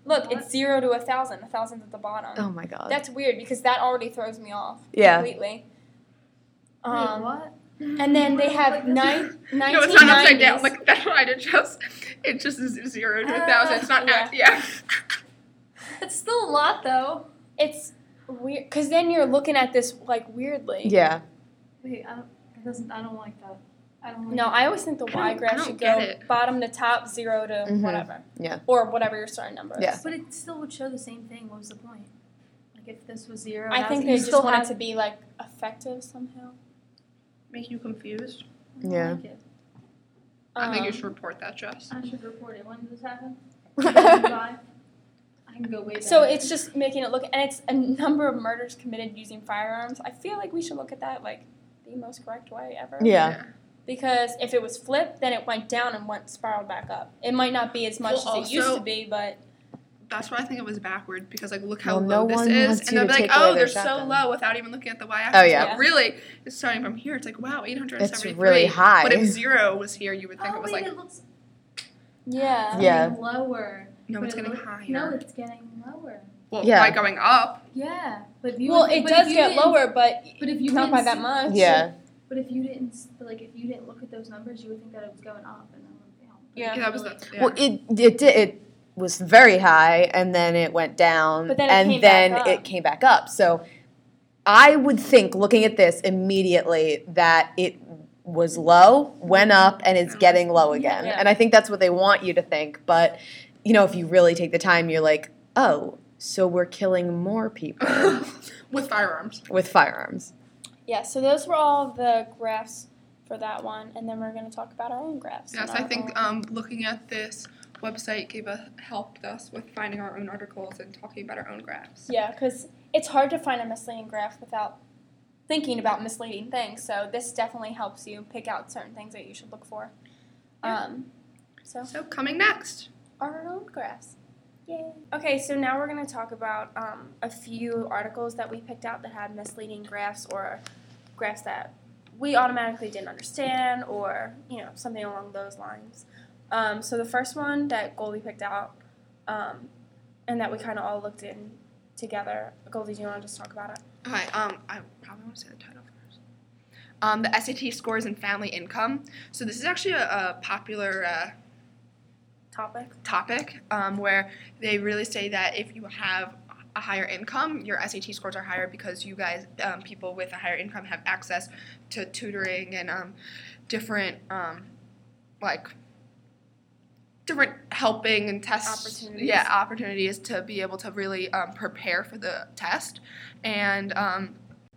[SPEAKER 2] Look,
[SPEAKER 3] What?
[SPEAKER 2] it's zero to a thousand. A thousand's at the bottom.
[SPEAKER 4] Oh my god.
[SPEAKER 2] That's weird because that already throws me off
[SPEAKER 4] Yeah.
[SPEAKER 2] completely.
[SPEAKER 3] Wait,
[SPEAKER 2] Um,
[SPEAKER 3] what?
[SPEAKER 2] and then they have nine,
[SPEAKER 1] No, it's not upside down.
[SPEAKER 2] nineteen nineties.
[SPEAKER 1] Like that's why it just it just is zero to a
[SPEAKER 3] Uh,
[SPEAKER 1] thousand. It's not
[SPEAKER 2] yeah.
[SPEAKER 1] yeah.
[SPEAKER 3] It's still a lot though.
[SPEAKER 2] It's weird because then you're looking at this like weirdly.
[SPEAKER 4] Yeah.
[SPEAKER 3] Wait, I don't. That doesn't. I don't like that. I don't like
[SPEAKER 2] No,
[SPEAKER 3] that.
[SPEAKER 2] I always think the
[SPEAKER 1] I
[SPEAKER 2] Y
[SPEAKER 1] don't- I
[SPEAKER 2] graph
[SPEAKER 1] don't
[SPEAKER 2] should
[SPEAKER 1] get
[SPEAKER 2] go
[SPEAKER 1] it.
[SPEAKER 2] bottom to top, zero to
[SPEAKER 4] Mhm.
[SPEAKER 2] whatever.
[SPEAKER 4] Yeah.
[SPEAKER 2] Or whatever your starting number is.
[SPEAKER 4] Yeah.
[SPEAKER 3] But it still would show the same thing. What was the point? Like if this was zero.
[SPEAKER 2] I
[SPEAKER 3] and
[SPEAKER 2] think
[SPEAKER 3] was,
[SPEAKER 2] they
[SPEAKER 3] you
[SPEAKER 2] just
[SPEAKER 3] still
[SPEAKER 2] want
[SPEAKER 3] have,
[SPEAKER 2] it to be like effective somehow.
[SPEAKER 1] Make you confused.
[SPEAKER 3] I don't
[SPEAKER 4] Yeah.
[SPEAKER 3] like it.
[SPEAKER 1] I think you
[SPEAKER 2] Um,
[SPEAKER 1] should report that, Jess.
[SPEAKER 3] I should report it. When did this happen? July? I can go way back.
[SPEAKER 2] So it's just making it look, and it's a number of murders committed using firearms. I feel like we should look at that like the most correct way ever.
[SPEAKER 4] Yeah.
[SPEAKER 2] Because if it was flipped, then it went down and went spiraled back up. It might not be as much
[SPEAKER 1] Well,
[SPEAKER 2] as it used
[SPEAKER 1] also-
[SPEAKER 2] to be, but
[SPEAKER 1] That's why I think it was backward because like look how
[SPEAKER 4] Well,
[SPEAKER 1] low
[SPEAKER 4] no
[SPEAKER 1] this
[SPEAKER 4] one
[SPEAKER 1] is,
[SPEAKER 4] wants
[SPEAKER 1] and
[SPEAKER 4] you
[SPEAKER 1] they'll
[SPEAKER 4] to
[SPEAKER 1] be like,
[SPEAKER 4] take away
[SPEAKER 1] oh,
[SPEAKER 4] their
[SPEAKER 1] they're so
[SPEAKER 4] shotgun.
[SPEAKER 1] low without even looking at the y-axis.
[SPEAKER 4] Oh, yeah.
[SPEAKER 1] But really, it's starting from here. It's like wow, eight hundred seventy-three.
[SPEAKER 4] It's really high.
[SPEAKER 1] But if zero was here, you would think
[SPEAKER 3] oh
[SPEAKER 1] it was
[SPEAKER 3] wait,
[SPEAKER 1] like
[SPEAKER 3] it looks
[SPEAKER 2] yeah.
[SPEAKER 3] it's
[SPEAKER 4] Yeah.
[SPEAKER 3] getting lower.
[SPEAKER 1] no,
[SPEAKER 3] But
[SPEAKER 1] it's
[SPEAKER 3] it
[SPEAKER 1] getting
[SPEAKER 3] look-
[SPEAKER 1] higher.
[SPEAKER 3] No, it's getting lower.
[SPEAKER 1] well,
[SPEAKER 4] Yeah.
[SPEAKER 1] by going up.
[SPEAKER 3] Yeah, but if you
[SPEAKER 2] Well,
[SPEAKER 3] would-
[SPEAKER 2] it
[SPEAKER 3] but if
[SPEAKER 2] does
[SPEAKER 3] you
[SPEAKER 2] get
[SPEAKER 3] didn't-
[SPEAKER 2] lower, but
[SPEAKER 3] But if you
[SPEAKER 2] not
[SPEAKER 3] didn't
[SPEAKER 2] by that
[SPEAKER 3] see-
[SPEAKER 2] much.
[SPEAKER 4] Yeah.
[SPEAKER 3] But if you didn't, s- but like if you didn't look at those numbers, you would think that it was going up and then it went down. But
[SPEAKER 2] Yeah.
[SPEAKER 3] it
[SPEAKER 1] Yeah, that was
[SPEAKER 3] really-
[SPEAKER 1] the. Yeah.
[SPEAKER 4] Well, it it did it was very high and then it went down
[SPEAKER 2] But then it
[SPEAKER 4] and
[SPEAKER 2] came
[SPEAKER 4] then
[SPEAKER 2] back up.
[SPEAKER 4] it came back up. So I would think looking at this immediately that it was low, went up, and it's getting low again.
[SPEAKER 2] Yeah.
[SPEAKER 4] And I think that's what they want you to think. But you know, if you really take the time, you're like, oh, so we're killing more people
[SPEAKER 1] With firearms.
[SPEAKER 4] with firearms.
[SPEAKER 2] Yeah, so those were all the graphs for that one, and then we're going to talk about our own graphs.
[SPEAKER 1] Yes,
[SPEAKER 2] and
[SPEAKER 1] I
[SPEAKER 2] our
[SPEAKER 1] think
[SPEAKER 2] own-
[SPEAKER 1] um, looking at this website gave a, helped us with finding our own articles and talking about our own graphs.
[SPEAKER 2] Yeah, because it's hard to find a misleading graph without thinking about misleading things. So this definitely helps you pick out certain things that you should look for.
[SPEAKER 1] Yeah.
[SPEAKER 2] Um, so
[SPEAKER 1] So coming next.
[SPEAKER 2] our own graphs. Yay. Okay, so now we're going to talk about um, a few articles that we picked out that had misleading graphs or graphs that we automatically didn't understand or, you know, something along those lines. Um, so the first one that Goldie picked out um, and that we kind of all looked in together. Goldie, do you want to just talk about it?
[SPEAKER 1] Hi, um, I probably want to say the title first. Um, the S A T scores and family income. So this is actually a, a popular uh,
[SPEAKER 2] Topic?
[SPEAKER 1] topic um, where they really say that if you have a higher income, your S A T scores are higher because you guys, um, people with a higher income, have access to tutoring and um, different, um, like, different helping and tests.
[SPEAKER 2] Opportunities.
[SPEAKER 1] Yeah, opportunities to be able to really um, prepare for the test. And um,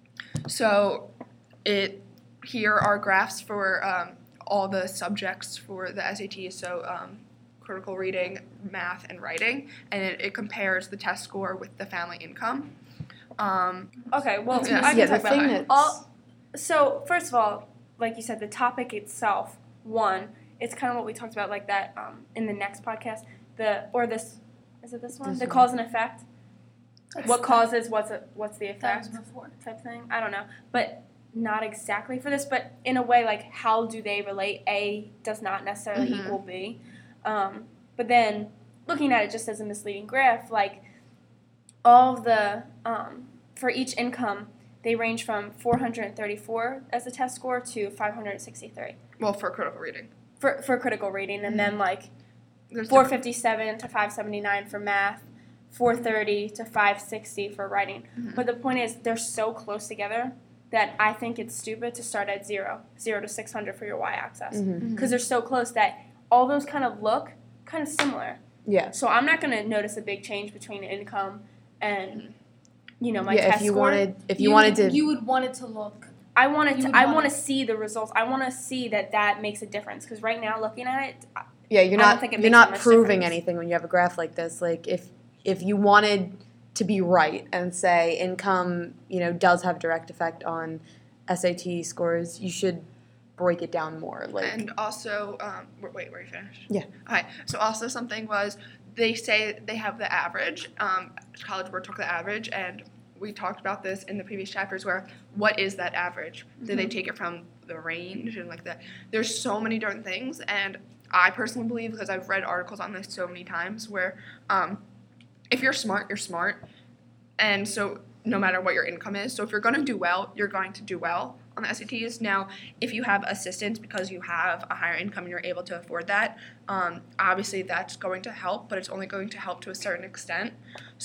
[SPEAKER 1] so it here are graphs for um, all the subjects for the S A T. So um, critical reading, math, and writing, and it, it compares the test score with the family income. Um,
[SPEAKER 2] Okay, well,
[SPEAKER 1] Yeah.
[SPEAKER 2] I can
[SPEAKER 4] yeah,
[SPEAKER 2] talk
[SPEAKER 4] the
[SPEAKER 2] about
[SPEAKER 4] thing
[SPEAKER 2] it.
[SPEAKER 4] that's
[SPEAKER 2] All, so, first of all, like you said, the topic itself, one, it's kind of what we talked about, like that um, in the next podcast. The or this is it this one?
[SPEAKER 4] This
[SPEAKER 2] the
[SPEAKER 4] one.
[SPEAKER 2] cause and effect.
[SPEAKER 3] That's
[SPEAKER 2] what
[SPEAKER 3] the-
[SPEAKER 2] causes? What's it? What's the
[SPEAKER 3] That was
[SPEAKER 2] effect?
[SPEAKER 3] before.
[SPEAKER 2] Type thing. I don't know, but not exactly for this. But in a way, like how do they relate? A does not necessarily
[SPEAKER 1] Mhm.
[SPEAKER 2] equal B. Um, but then looking at it just as a misleading graph, like all of the um, for each income. They range from four hundred thirty-four as the test score to five hundred sixty-three
[SPEAKER 1] well, for critical reading.
[SPEAKER 2] for, for critical reading, and then like
[SPEAKER 1] There's
[SPEAKER 2] four
[SPEAKER 1] different-
[SPEAKER 2] fifty-seven to five seventy-nine for math, four thirty to five sixty for writing.
[SPEAKER 1] Mhm.
[SPEAKER 2] But the point is, they're so close together that I think it's stupid to start at zero, zero to six hundred for your y-axis,
[SPEAKER 4] Mhm.
[SPEAKER 2] because they're so close that all those kind of look kind of similar.
[SPEAKER 4] Yeah.
[SPEAKER 2] So I'm not going to notice a big change between income and you know my
[SPEAKER 4] yeah,
[SPEAKER 2] test
[SPEAKER 4] if you
[SPEAKER 2] score.
[SPEAKER 4] wanted if you, wanted to
[SPEAKER 3] you would want it to look.
[SPEAKER 2] I want
[SPEAKER 3] You
[SPEAKER 2] to.
[SPEAKER 3] would
[SPEAKER 2] I
[SPEAKER 3] want
[SPEAKER 2] want to
[SPEAKER 3] it.
[SPEAKER 2] see the results. I want to see that that makes a difference. Because right now, looking at it,
[SPEAKER 4] Yeah, you're
[SPEAKER 2] I don't
[SPEAKER 4] not
[SPEAKER 2] think it
[SPEAKER 4] you're
[SPEAKER 2] makes
[SPEAKER 4] not
[SPEAKER 2] that much
[SPEAKER 4] proving
[SPEAKER 2] difference.
[SPEAKER 4] anything when you have a graph like this. Like if if you wanted to be right and say income, you know, does have direct effect on S A T scores, you should break it down more. Like
[SPEAKER 1] And also, um, w- wait, were you finished?
[SPEAKER 4] Yeah.
[SPEAKER 1] Okay. So also something was they say they have the average. Um, College Board took the average, and we talked about this in the previous chapters. Where what is that average? Did
[SPEAKER 2] Mm-hmm.
[SPEAKER 1] they take it from the range and like that? There's so many different things, and I personally believe because I've read articles on this so many times where um, if you're smart, you're smart. And so no matter what your income is. So if you're going to do well, you're going to do well on the S A Ts. Now, if you have assistance because you have a higher income and you're able to afford that, um, obviously that's going to help, but it's only going to help to a certain extent.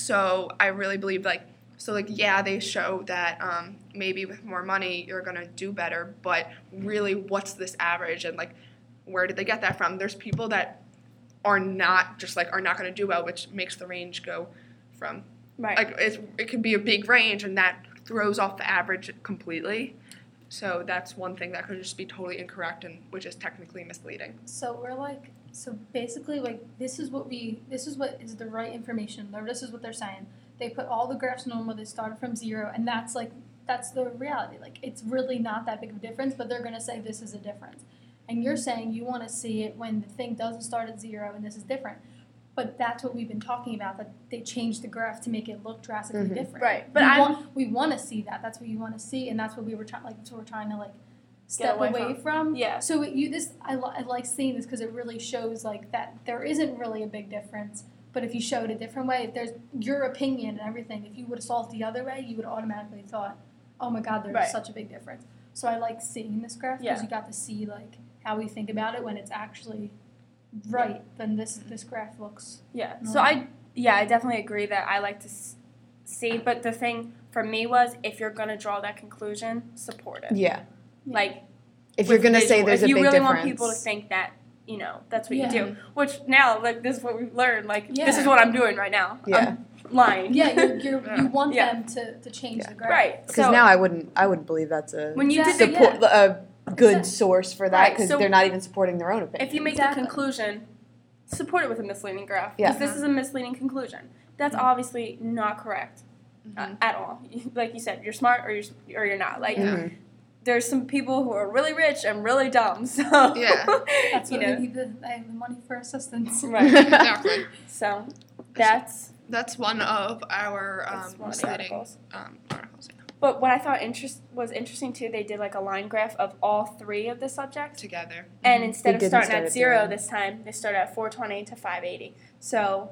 [SPEAKER 1] So I really believe, like, so, like, yeah, they show that um, maybe with more money you're going to do better, but really what's this average and, like, where did they get that from? There's people that are not just, like, are not going to do well, which makes the range go from,
[SPEAKER 2] Right.
[SPEAKER 1] like, it's, it could be a big range, and that throws off the average completely. So that's one thing that could just be totally incorrect, and which is technically misleading.
[SPEAKER 3] So we're like, so basically, like, this is what we, this is what is the right information, or this is what they're saying. They put all the graphs normal, they started from zero, and that's, like, that's the reality. Like, it's really not that big of a difference, but they're going to say this is a difference. And you're saying you want to see it when the thing doesn't start at zero and this is different. But that's what we've been talking about, that they changed the graph to make it look drastically
[SPEAKER 4] Mhm.
[SPEAKER 3] different.
[SPEAKER 2] Right,
[SPEAKER 3] But
[SPEAKER 2] but
[SPEAKER 3] we
[SPEAKER 2] I'm-
[SPEAKER 3] want, we want to see that. That's what you want to see, and that's what we were trying, like, that's what we're trying to, like, step
[SPEAKER 2] away
[SPEAKER 3] away,
[SPEAKER 2] from.
[SPEAKER 3] from.
[SPEAKER 2] Yeah.
[SPEAKER 3] So it, you this I, li- I like seeing this because it really shows, like, that there isn't really a big difference. But if you show it a different way, if there's your opinion and everything, if you would have solved the other way, you would have automatically thought, oh my God, there's
[SPEAKER 2] Right.
[SPEAKER 3] such a big difference. So I like seeing this graph
[SPEAKER 2] Yeah.
[SPEAKER 3] because you got to see, like, how we think about it when it's actually right. Then this this graph looks.
[SPEAKER 2] Yeah. So I yeah, I definitely agree that I like to s- see, but the thing for me was if you're going to draw that conclusion, support it.
[SPEAKER 4] Yeah.
[SPEAKER 2] Like
[SPEAKER 4] If you're
[SPEAKER 2] with
[SPEAKER 4] gonna say
[SPEAKER 2] visual-
[SPEAKER 4] there's
[SPEAKER 2] if
[SPEAKER 4] a
[SPEAKER 2] you
[SPEAKER 4] big
[SPEAKER 2] really
[SPEAKER 4] difference.
[SPEAKER 2] want people to think that, you know, that's what
[SPEAKER 3] Yeah.
[SPEAKER 2] you do. Which now, like, this is what we've learned. Like, this
[SPEAKER 3] Yeah.
[SPEAKER 2] is what I'm doing right now.
[SPEAKER 4] Yeah.
[SPEAKER 2] I'm lying.
[SPEAKER 3] Yeah, you're, you're,
[SPEAKER 1] Yeah.
[SPEAKER 3] you want
[SPEAKER 2] Yeah.
[SPEAKER 3] them to, to change
[SPEAKER 4] Yeah.
[SPEAKER 3] the graph.
[SPEAKER 2] Right.
[SPEAKER 4] Because
[SPEAKER 2] So
[SPEAKER 4] now I wouldn't I wouldn't believe that's a
[SPEAKER 2] when you did
[SPEAKER 3] Exactly.
[SPEAKER 2] the
[SPEAKER 4] support a good
[SPEAKER 3] Exactly.
[SPEAKER 4] source for that
[SPEAKER 2] Right,
[SPEAKER 4] because
[SPEAKER 2] so
[SPEAKER 4] they're not even supporting their own opinion.
[SPEAKER 2] if you make
[SPEAKER 3] Exactly.
[SPEAKER 2] the conclusion, support it with a misleading graph.
[SPEAKER 4] Yeah.
[SPEAKER 2] Because this is a misleading conclusion. That's obviously not correct uh, at all. Like you said, you're smart or you're or you're not. Like
[SPEAKER 4] Mhm.
[SPEAKER 2] there's some people who are really rich and really dumb. So
[SPEAKER 1] Yeah.
[SPEAKER 3] That's
[SPEAKER 2] you
[SPEAKER 3] what
[SPEAKER 2] know.
[SPEAKER 3] we need the, I have the money for assistance.
[SPEAKER 2] Right.
[SPEAKER 1] Exactly.
[SPEAKER 2] So that's
[SPEAKER 1] That's one of our
[SPEAKER 2] That's
[SPEAKER 1] um,
[SPEAKER 2] one of the
[SPEAKER 1] misleading
[SPEAKER 2] articles.
[SPEAKER 1] um, articles. Yeah.
[SPEAKER 2] But what I thought interest was interesting too, they did like a line graph of all three of the subjects.
[SPEAKER 1] Together.
[SPEAKER 2] And
[SPEAKER 4] They
[SPEAKER 2] instead of
[SPEAKER 4] didn't
[SPEAKER 2] starting
[SPEAKER 4] start
[SPEAKER 2] at
[SPEAKER 4] at
[SPEAKER 2] zero
[SPEAKER 4] zero.
[SPEAKER 2] this time, they started at four twenty to five eighty. So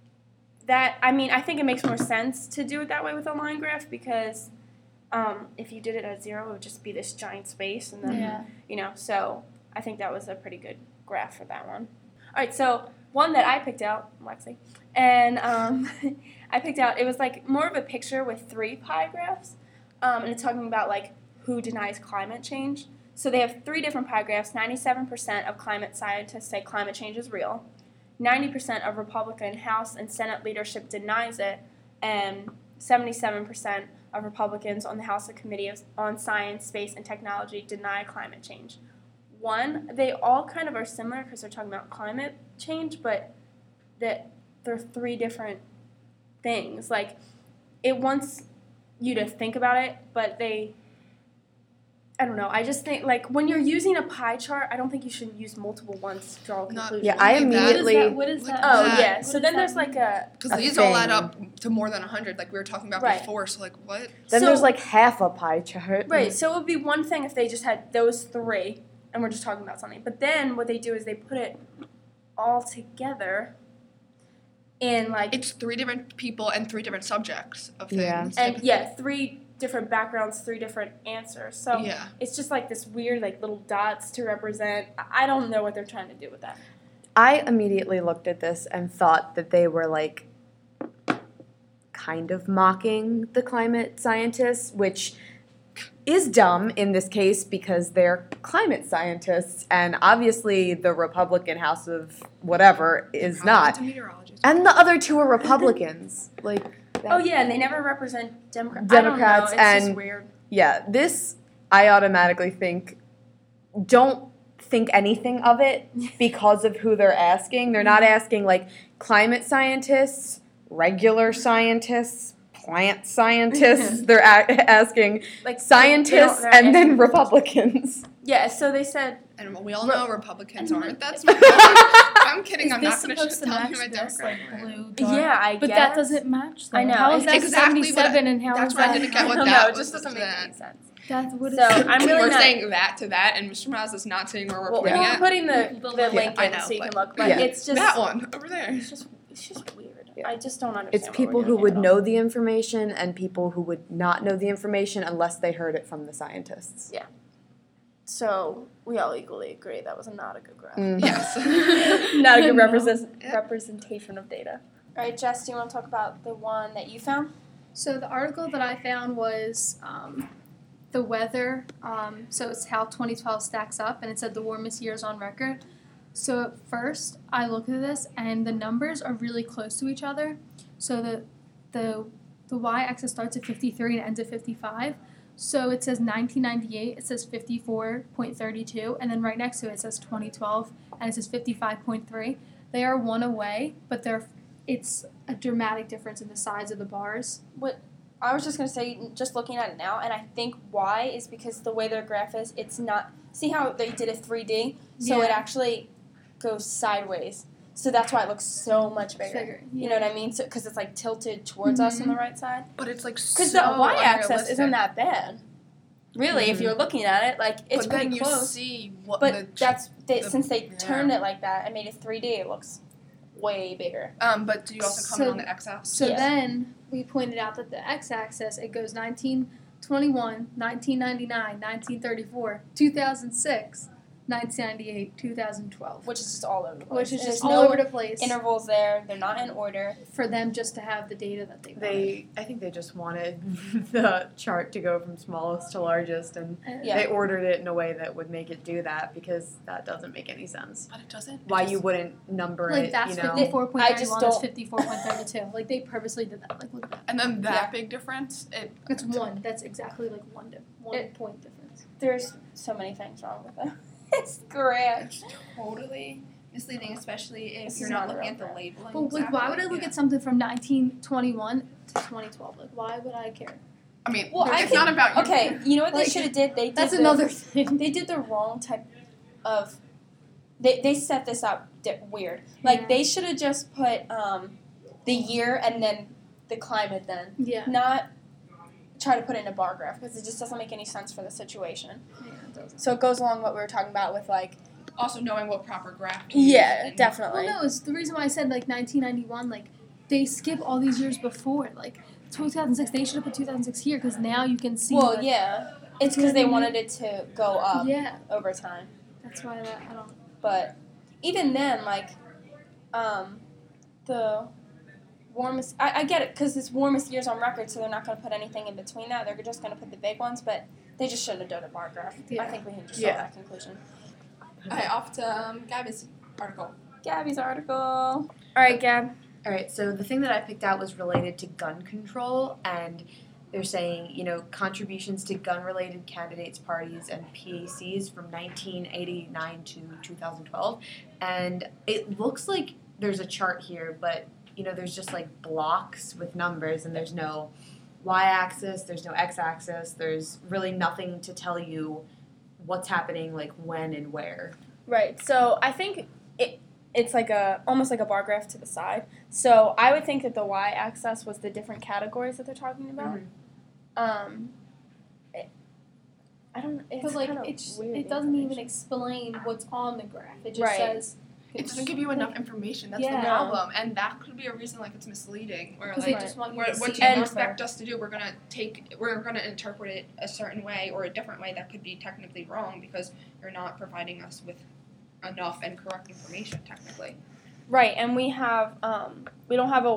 [SPEAKER 2] that, I mean, I think it makes more sense to do it that way with a line graph because um, if you did it at zero, it would just be this giant space. And then,
[SPEAKER 3] Yeah.
[SPEAKER 2] you know, so I think that was a pretty good graph for that one. All right, so one that I picked out, Lexi, and um, I picked out, it was like more of a picture with three pie graphs. Um, and it's talking about like who denies climate change. So they have three different pie graphs. ninety-seven percent of climate scientists say climate change is real. ninety percent of Republican House and Senate leadership denies it. And seventy-seven percent of Republicans on the House Committee of, on Science, Space, and Technology deny climate change. One, they all kind of are similar because they're talking about climate change, but that they're three different things. Like, it wants you to think about it, but they, I don't know, I just think, like, when you're using a pie chart, I don't think you should use multiple ones to draw a
[SPEAKER 1] No.
[SPEAKER 2] conclusion.
[SPEAKER 4] Yeah, I
[SPEAKER 1] Like that.
[SPEAKER 4] immediately
[SPEAKER 3] What is that? What is that?
[SPEAKER 2] Oh,
[SPEAKER 1] that.
[SPEAKER 2] yeah,
[SPEAKER 3] What
[SPEAKER 2] so
[SPEAKER 3] does
[SPEAKER 2] then
[SPEAKER 3] that
[SPEAKER 2] there's like a,
[SPEAKER 1] Because
[SPEAKER 4] A
[SPEAKER 1] these all add
[SPEAKER 4] thing.
[SPEAKER 1] up to more than one hundred, like we were talking about
[SPEAKER 2] Right.
[SPEAKER 1] before. So, like, what?
[SPEAKER 4] then
[SPEAKER 2] so,
[SPEAKER 4] there's like half a pie chart.
[SPEAKER 2] right, so it would be one thing if they just had those three, and we're just talking about something. But then what they do is they put it all together in, like,
[SPEAKER 1] It's three different people and three different subjects of
[SPEAKER 4] Yeah.
[SPEAKER 1] things.
[SPEAKER 2] and yeah, three different backgrounds, three different answers. So
[SPEAKER 1] yeah.
[SPEAKER 2] it's just like this weird, like, little dots to represent. I I don't know what they're trying to do with that.
[SPEAKER 4] I immediately looked at this and thought that they were like kind of mocking the climate scientists, which is dumb in this case because they're climate scientists and obviously the Republican House of whatever is not.
[SPEAKER 1] To meteorologists.
[SPEAKER 4] And the other two are Republicans. Like
[SPEAKER 2] Oh yeah, and they never represent Democrats.
[SPEAKER 4] Democrats
[SPEAKER 2] I don't know. It's
[SPEAKER 4] and-
[SPEAKER 2] just weird.
[SPEAKER 4] Yeah, this I automatically think don't think anything of it because of who they're asking. They're not asking like climate scientists, regular scientists, plant scientists. They're a- asking
[SPEAKER 2] Like
[SPEAKER 4] scientists
[SPEAKER 2] they don't-
[SPEAKER 4] and
[SPEAKER 2] they're
[SPEAKER 4] then Republicans.
[SPEAKER 2] Yeah, so they said
[SPEAKER 1] And we all know Republicans
[SPEAKER 3] and-
[SPEAKER 1] aren't. That's my point. I'm kidding.
[SPEAKER 3] Is
[SPEAKER 1] I'm
[SPEAKER 3] this
[SPEAKER 1] not going to
[SPEAKER 3] supposed to
[SPEAKER 1] tell you
[SPEAKER 3] match
[SPEAKER 1] my
[SPEAKER 3] this,
[SPEAKER 1] Democrat.
[SPEAKER 3] like,
[SPEAKER 1] friend.
[SPEAKER 3] blue dark?
[SPEAKER 2] yeah, I
[SPEAKER 3] But
[SPEAKER 2] guess.
[SPEAKER 3] that doesn't match. Though.
[SPEAKER 2] I know,
[SPEAKER 3] How is
[SPEAKER 2] it's
[SPEAKER 3] that
[SPEAKER 1] exactly what I-
[SPEAKER 3] seventy-seven and how
[SPEAKER 1] that's
[SPEAKER 3] is
[SPEAKER 1] why I
[SPEAKER 3] that?
[SPEAKER 1] didn't get
[SPEAKER 2] I
[SPEAKER 1] what
[SPEAKER 2] don't
[SPEAKER 1] that
[SPEAKER 2] know. It
[SPEAKER 1] was
[SPEAKER 2] just doesn't make
[SPEAKER 1] that.
[SPEAKER 2] any sense.
[SPEAKER 3] That's what
[SPEAKER 2] So
[SPEAKER 3] is.
[SPEAKER 2] I'm really
[SPEAKER 1] we're
[SPEAKER 2] not.
[SPEAKER 1] saying that to that, and Mister Miles is not saying where we're
[SPEAKER 2] Well,
[SPEAKER 1] pointing
[SPEAKER 2] we're
[SPEAKER 1] at.
[SPEAKER 2] putting the,
[SPEAKER 3] The
[SPEAKER 2] the
[SPEAKER 3] link.
[SPEAKER 2] link
[SPEAKER 1] Yeah, I
[SPEAKER 2] in
[SPEAKER 1] know,
[SPEAKER 2] so you can
[SPEAKER 1] but-
[SPEAKER 2] look, but
[SPEAKER 4] Yeah.
[SPEAKER 2] it's just
[SPEAKER 1] that one over there.
[SPEAKER 2] It's just it's just weird.
[SPEAKER 4] Yeah.
[SPEAKER 2] I just don't understand.
[SPEAKER 4] It's
[SPEAKER 2] what
[SPEAKER 4] people
[SPEAKER 2] we're
[SPEAKER 4] who
[SPEAKER 2] doing
[SPEAKER 4] would
[SPEAKER 2] at all.
[SPEAKER 4] know the information and people who would not know the information unless they heard it from the scientists.
[SPEAKER 2] So we all equally agree that was not a good graph.
[SPEAKER 4] Mm.
[SPEAKER 1] Yes.
[SPEAKER 2] Not a good
[SPEAKER 1] No.
[SPEAKER 2] represent-
[SPEAKER 1] Yep.
[SPEAKER 2] representation of data. All right, Jess, do you want to talk about the one that you found?
[SPEAKER 3] So the article that I found was um, the weather. Um, so it's how twenty twelve stacks up, and it said the warmest years on record. So at first, I looked at this, and the numbers are really close to each other. So the the the y-axis starts at fifty-three and ends at fifty-five. So it says nineteen ninety-eight. It says fifty-four point three two, and then right next to it, it says twenty twelve, and it says fifty-five point three. They are one away, but they're it's a dramatic difference in the size of the bars.
[SPEAKER 2] I was just going to say, just looking at it now, and I think why is because the way their graph is, it's not, see how they did a three D? So
[SPEAKER 3] Yeah.
[SPEAKER 2] it actually goes sideways. So that's why it looks so much bigger.
[SPEAKER 3] Bigger,
[SPEAKER 2] You know what I mean? So because it's like tilted towards us on the right side.
[SPEAKER 1] But it's like so
[SPEAKER 2] Because the y-axis
[SPEAKER 1] unrealistic.
[SPEAKER 2] isn't that bad. Really, if
[SPEAKER 4] Mhm.
[SPEAKER 2] you're looking at it, like, it's
[SPEAKER 1] but
[SPEAKER 2] pretty
[SPEAKER 1] then you
[SPEAKER 2] close.
[SPEAKER 1] see what
[SPEAKER 2] But
[SPEAKER 1] the
[SPEAKER 2] that's, they,
[SPEAKER 1] the-
[SPEAKER 2] since they
[SPEAKER 1] yeah.
[SPEAKER 2] turned it like that and made it three D, it looks way bigger.
[SPEAKER 1] um. But do you also comment
[SPEAKER 3] So-
[SPEAKER 1] on the x-axis?
[SPEAKER 3] So
[SPEAKER 2] Yeah.
[SPEAKER 3] then we pointed out that the x-axis, it goes nineteen twenty-one, nineteen ninety-nine, nineteen thirty-four, two thousand six, nineteen ninety-eight, two thousand twelve.
[SPEAKER 2] Which is just all over the place.
[SPEAKER 3] Which is
[SPEAKER 2] There's
[SPEAKER 3] just all
[SPEAKER 2] no
[SPEAKER 3] over the place
[SPEAKER 2] intervals there. They're not in order.
[SPEAKER 3] for them just to have the data that they wanted.
[SPEAKER 4] They, I think they just wanted the chart to go from smallest to largest, and
[SPEAKER 3] And-
[SPEAKER 2] Yeah.
[SPEAKER 4] they ordered it in a way that would make it do that because that doesn't make any sense.
[SPEAKER 1] But it doesn't. it
[SPEAKER 4] Why
[SPEAKER 1] just-
[SPEAKER 4] you wouldn't number
[SPEAKER 3] Like
[SPEAKER 4] it,
[SPEAKER 3] that's
[SPEAKER 4] you know?
[SPEAKER 3] fifty-four point
[SPEAKER 2] I
[SPEAKER 3] three
[SPEAKER 2] just
[SPEAKER 3] one, that's
[SPEAKER 2] don't-
[SPEAKER 3] fifty-four point three two. Like they purposely did that. Like look at that.
[SPEAKER 1] And then that
[SPEAKER 2] Yeah.
[SPEAKER 1] big difference. It.
[SPEAKER 3] It's one. That's exactly like one di- one
[SPEAKER 2] It-
[SPEAKER 3] point difference.
[SPEAKER 2] There's so many things wrong with it. It's great.
[SPEAKER 1] It's totally misleading, especially if
[SPEAKER 2] This
[SPEAKER 1] you're
[SPEAKER 2] is
[SPEAKER 1] not
[SPEAKER 2] not
[SPEAKER 1] looking
[SPEAKER 2] real
[SPEAKER 1] at the
[SPEAKER 2] crap.
[SPEAKER 1] labeling.
[SPEAKER 3] But like, why would I
[SPEAKER 1] exactly.
[SPEAKER 3] look
[SPEAKER 1] Yeah.
[SPEAKER 3] at something from nineteen twenty-one to twenty twelve? Like, why would I care?
[SPEAKER 1] I mean,
[SPEAKER 2] Well, I
[SPEAKER 1] it's
[SPEAKER 2] can-
[SPEAKER 1] not about you.
[SPEAKER 2] Okay, you know what
[SPEAKER 3] Like,
[SPEAKER 2] they should have did? They did
[SPEAKER 3] That's
[SPEAKER 2] the,
[SPEAKER 3] another thing.
[SPEAKER 2] They did the wrong type of. They they set this up di- weird. Like
[SPEAKER 3] Yeah.
[SPEAKER 2] they should have just put um, the year and then the climate then,
[SPEAKER 3] Yeah.
[SPEAKER 2] not try to put it in a bar graph because it just doesn't make any sense for the situation.
[SPEAKER 3] Yeah, it doesn't.
[SPEAKER 2] So it goes along what we were talking about with like.
[SPEAKER 1] Also knowing what proper graph to use
[SPEAKER 2] Yeah,
[SPEAKER 1] and-
[SPEAKER 2] definitely.
[SPEAKER 3] Well, no, it's the reason why I said like nineteen ninety-one. Like, they skip all these years before. Like, two thousand six, they should have put two thousand six here because now you can see.
[SPEAKER 2] Well,
[SPEAKER 3] like,
[SPEAKER 2] yeah, it's because they wanted it to go up
[SPEAKER 3] Yeah,
[SPEAKER 2] over time.
[SPEAKER 3] that's why that, I don't.
[SPEAKER 2] But even then, like, um, the warmest, I, I get it, because it's warmest years on record, so they're not going to put anything in between that. They're just going to put the big ones, but they just shouldn't have done a bar graph. I
[SPEAKER 3] Yeah.
[SPEAKER 2] think we can just
[SPEAKER 4] Yeah.
[SPEAKER 2] draw that conclusion.
[SPEAKER 1] Alright, off to um, Gabby's article.
[SPEAKER 2] Gabby's article. All right, Gab.
[SPEAKER 4] All right, so the thing that I picked out was related to gun control, and they're saying, you know, contributions to gun-related candidates, parties, and P A Cs from nineteen eighty-nine to two thousand twelve. And it looks like there's a chart here, but, you know, there's just like blocks with numbers, and there's no y-axis, there's no x-axis, there's really nothing to tell you what's happening, like when and where.
[SPEAKER 2] Right. So I think it it's like a almost like a bar graph to the side. So I would think that the y-axis was the different categories that they're talking about.
[SPEAKER 4] Mhm.
[SPEAKER 2] Um, it, I don't. It's
[SPEAKER 3] But like,
[SPEAKER 2] kinda
[SPEAKER 3] it's
[SPEAKER 2] weird
[SPEAKER 3] it doesn't even
[SPEAKER 2] information.
[SPEAKER 3] explain what's on the graph. It just
[SPEAKER 2] Right.
[SPEAKER 3] says.
[SPEAKER 1] It doesn't give you enough information. That's
[SPEAKER 3] Yeah.
[SPEAKER 1] the problem, and that could be a reason like it's misleading. Or
[SPEAKER 3] Because
[SPEAKER 1] like
[SPEAKER 3] they just want you
[SPEAKER 1] what,
[SPEAKER 3] to
[SPEAKER 1] what
[SPEAKER 3] see
[SPEAKER 1] you
[SPEAKER 3] a number.
[SPEAKER 1] expect us to do, we're gonna take, we're gonna interpret it a certain way or a different way that could be technically wrong because you're not providing us with enough and correct information technically.
[SPEAKER 2] Right, and we have um, we don't have a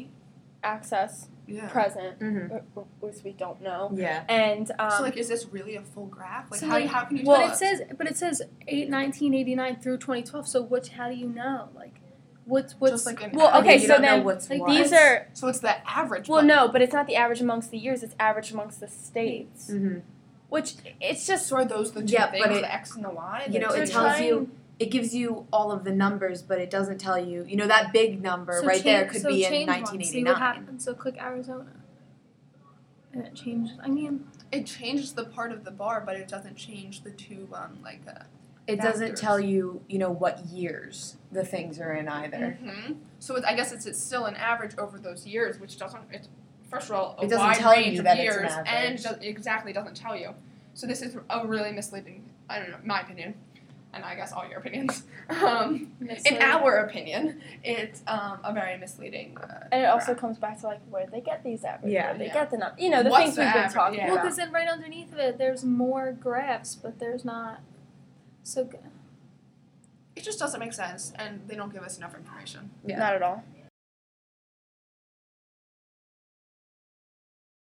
[SPEAKER 2] y-axis
[SPEAKER 1] Yeah.
[SPEAKER 2] present,
[SPEAKER 4] Mm-hmm.
[SPEAKER 2] wh- wh- which we don't know.
[SPEAKER 4] Yeah.
[SPEAKER 2] And um,
[SPEAKER 1] so like, is this really a full graph? Like,
[SPEAKER 3] So,
[SPEAKER 1] how,
[SPEAKER 3] like,
[SPEAKER 1] how can you
[SPEAKER 2] well,
[SPEAKER 1] tell
[SPEAKER 3] But it
[SPEAKER 1] us?
[SPEAKER 3] says, but it says eight, nineteen eighty-nine through twenty twelve. So which? How do you know? Like, what's what's?
[SPEAKER 1] Just like an
[SPEAKER 2] well,
[SPEAKER 1] average.
[SPEAKER 2] okay,
[SPEAKER 4] you
[SPEAKER 2] so
[SPEAKER 4] don't know
[SPEAKER 2] then
[SPEAKER 4] what's
[SPEAKER 3] like,
[SPEAKER 4] what.
[SPEAKER 2] these are
[SPEAKER 1] So it's the average.
[SPEAKER 2] well,
[SPEAKER 1] but-
[SPEAKER 2] no, but it's not the average amongst the years. It's average amongst the states,
[SPEAKER 4] Mm-hmm.
[SPEAKER 2] which it's just
[SPEAKER 1] So are those the two
[SPEAKER 4] Yeah,
[SPEAKER 1] things,
[SPEAKER 4] but it-
[SPEAKER 1] the x and the y?
[SPEAKER 4] you know,
[SPEAKER 1] The
[SPEAKER 4] it
[SPEAKER 1] two-
[SPEAKER 4] tells
[SPEAKER 2] trying-
[SPEAKER 4] you- It gives you all of the numbers, but it doesn't tell you, you know, that big number
[SPEAKER 3] So
[SPEAKER 4] right there
[SPEAKER 3] change-
[SPEAKER 4] could
[SPEAKER 3] so
[SPEAKER 4] be in
[SPEAKER 3] change one,
[SPEAKER 4] nineteen
[SPEAKER 3] See what
[SPEAKER 4] eighty-nine.
[SPEAKER 3] happens. So click Arizona. And it changes. I mean,
[SPEAKER 1] It changes the part of the bar, but it doesn't change the two, um, like, uh,
[SPEAKER 4] It doesn't
[SPEAKER 1] factors.
[SPEAKER 4] tell you, you know, what years the things are in either.
[SPEAKER 1] hmm So it's, I guess it's, it's still an average over those years, which doesn't, it's, first of all, a
[SPEAKER 4] It doesn't
[SPEAKER 1] wide
[SPEAKER 4] tell
[SPEAKER 1] range
[SPEAKER 4] you
[SPEAKER 1] of
[SPEAKER 4] that it's an
[SPEAKER 1] years, and
[SPEAKER 4] average.
[SPEAKER 1] does, exactly doesn't tell you. So this is a really misleading, I don't know, my opinion. and I guess all your opinions. Um, in
[SPEAKER 2] Misleading.
[SPEAKER 1] our opinion, it's um, a very misleading. Uh,
[SPEAKER 2] And it also
[SPEAKER 1] graph.
[SPEAKER 2] comes back to like where they get these averages,
[SPEAKER 4] Yeah.
[SPEAKER 2] where they
[SPEAKER 1] Yeah.
[SPEAKER 2] get the num- you know, the
[SPEAKER 1] What's
[SPEAKER 2] things
[SPEAKER 1] the
[SPEAKER 2] we've been
[SPEAKER 1] average?
[SPEAKER 2] talking
[SPEAKER 1] Yeah.
[SPEAKER 3] Well,
[SPEAKER 2] about.
[SPEAKER 3] because then right underneath of it, there's more graphs, but there's not. So good.
[SPEAKER 1] It just doesn't make sense, and they don't give us enough information.
[SPEAKER 4] Yeah.
[SPEAKER 2] Not at all.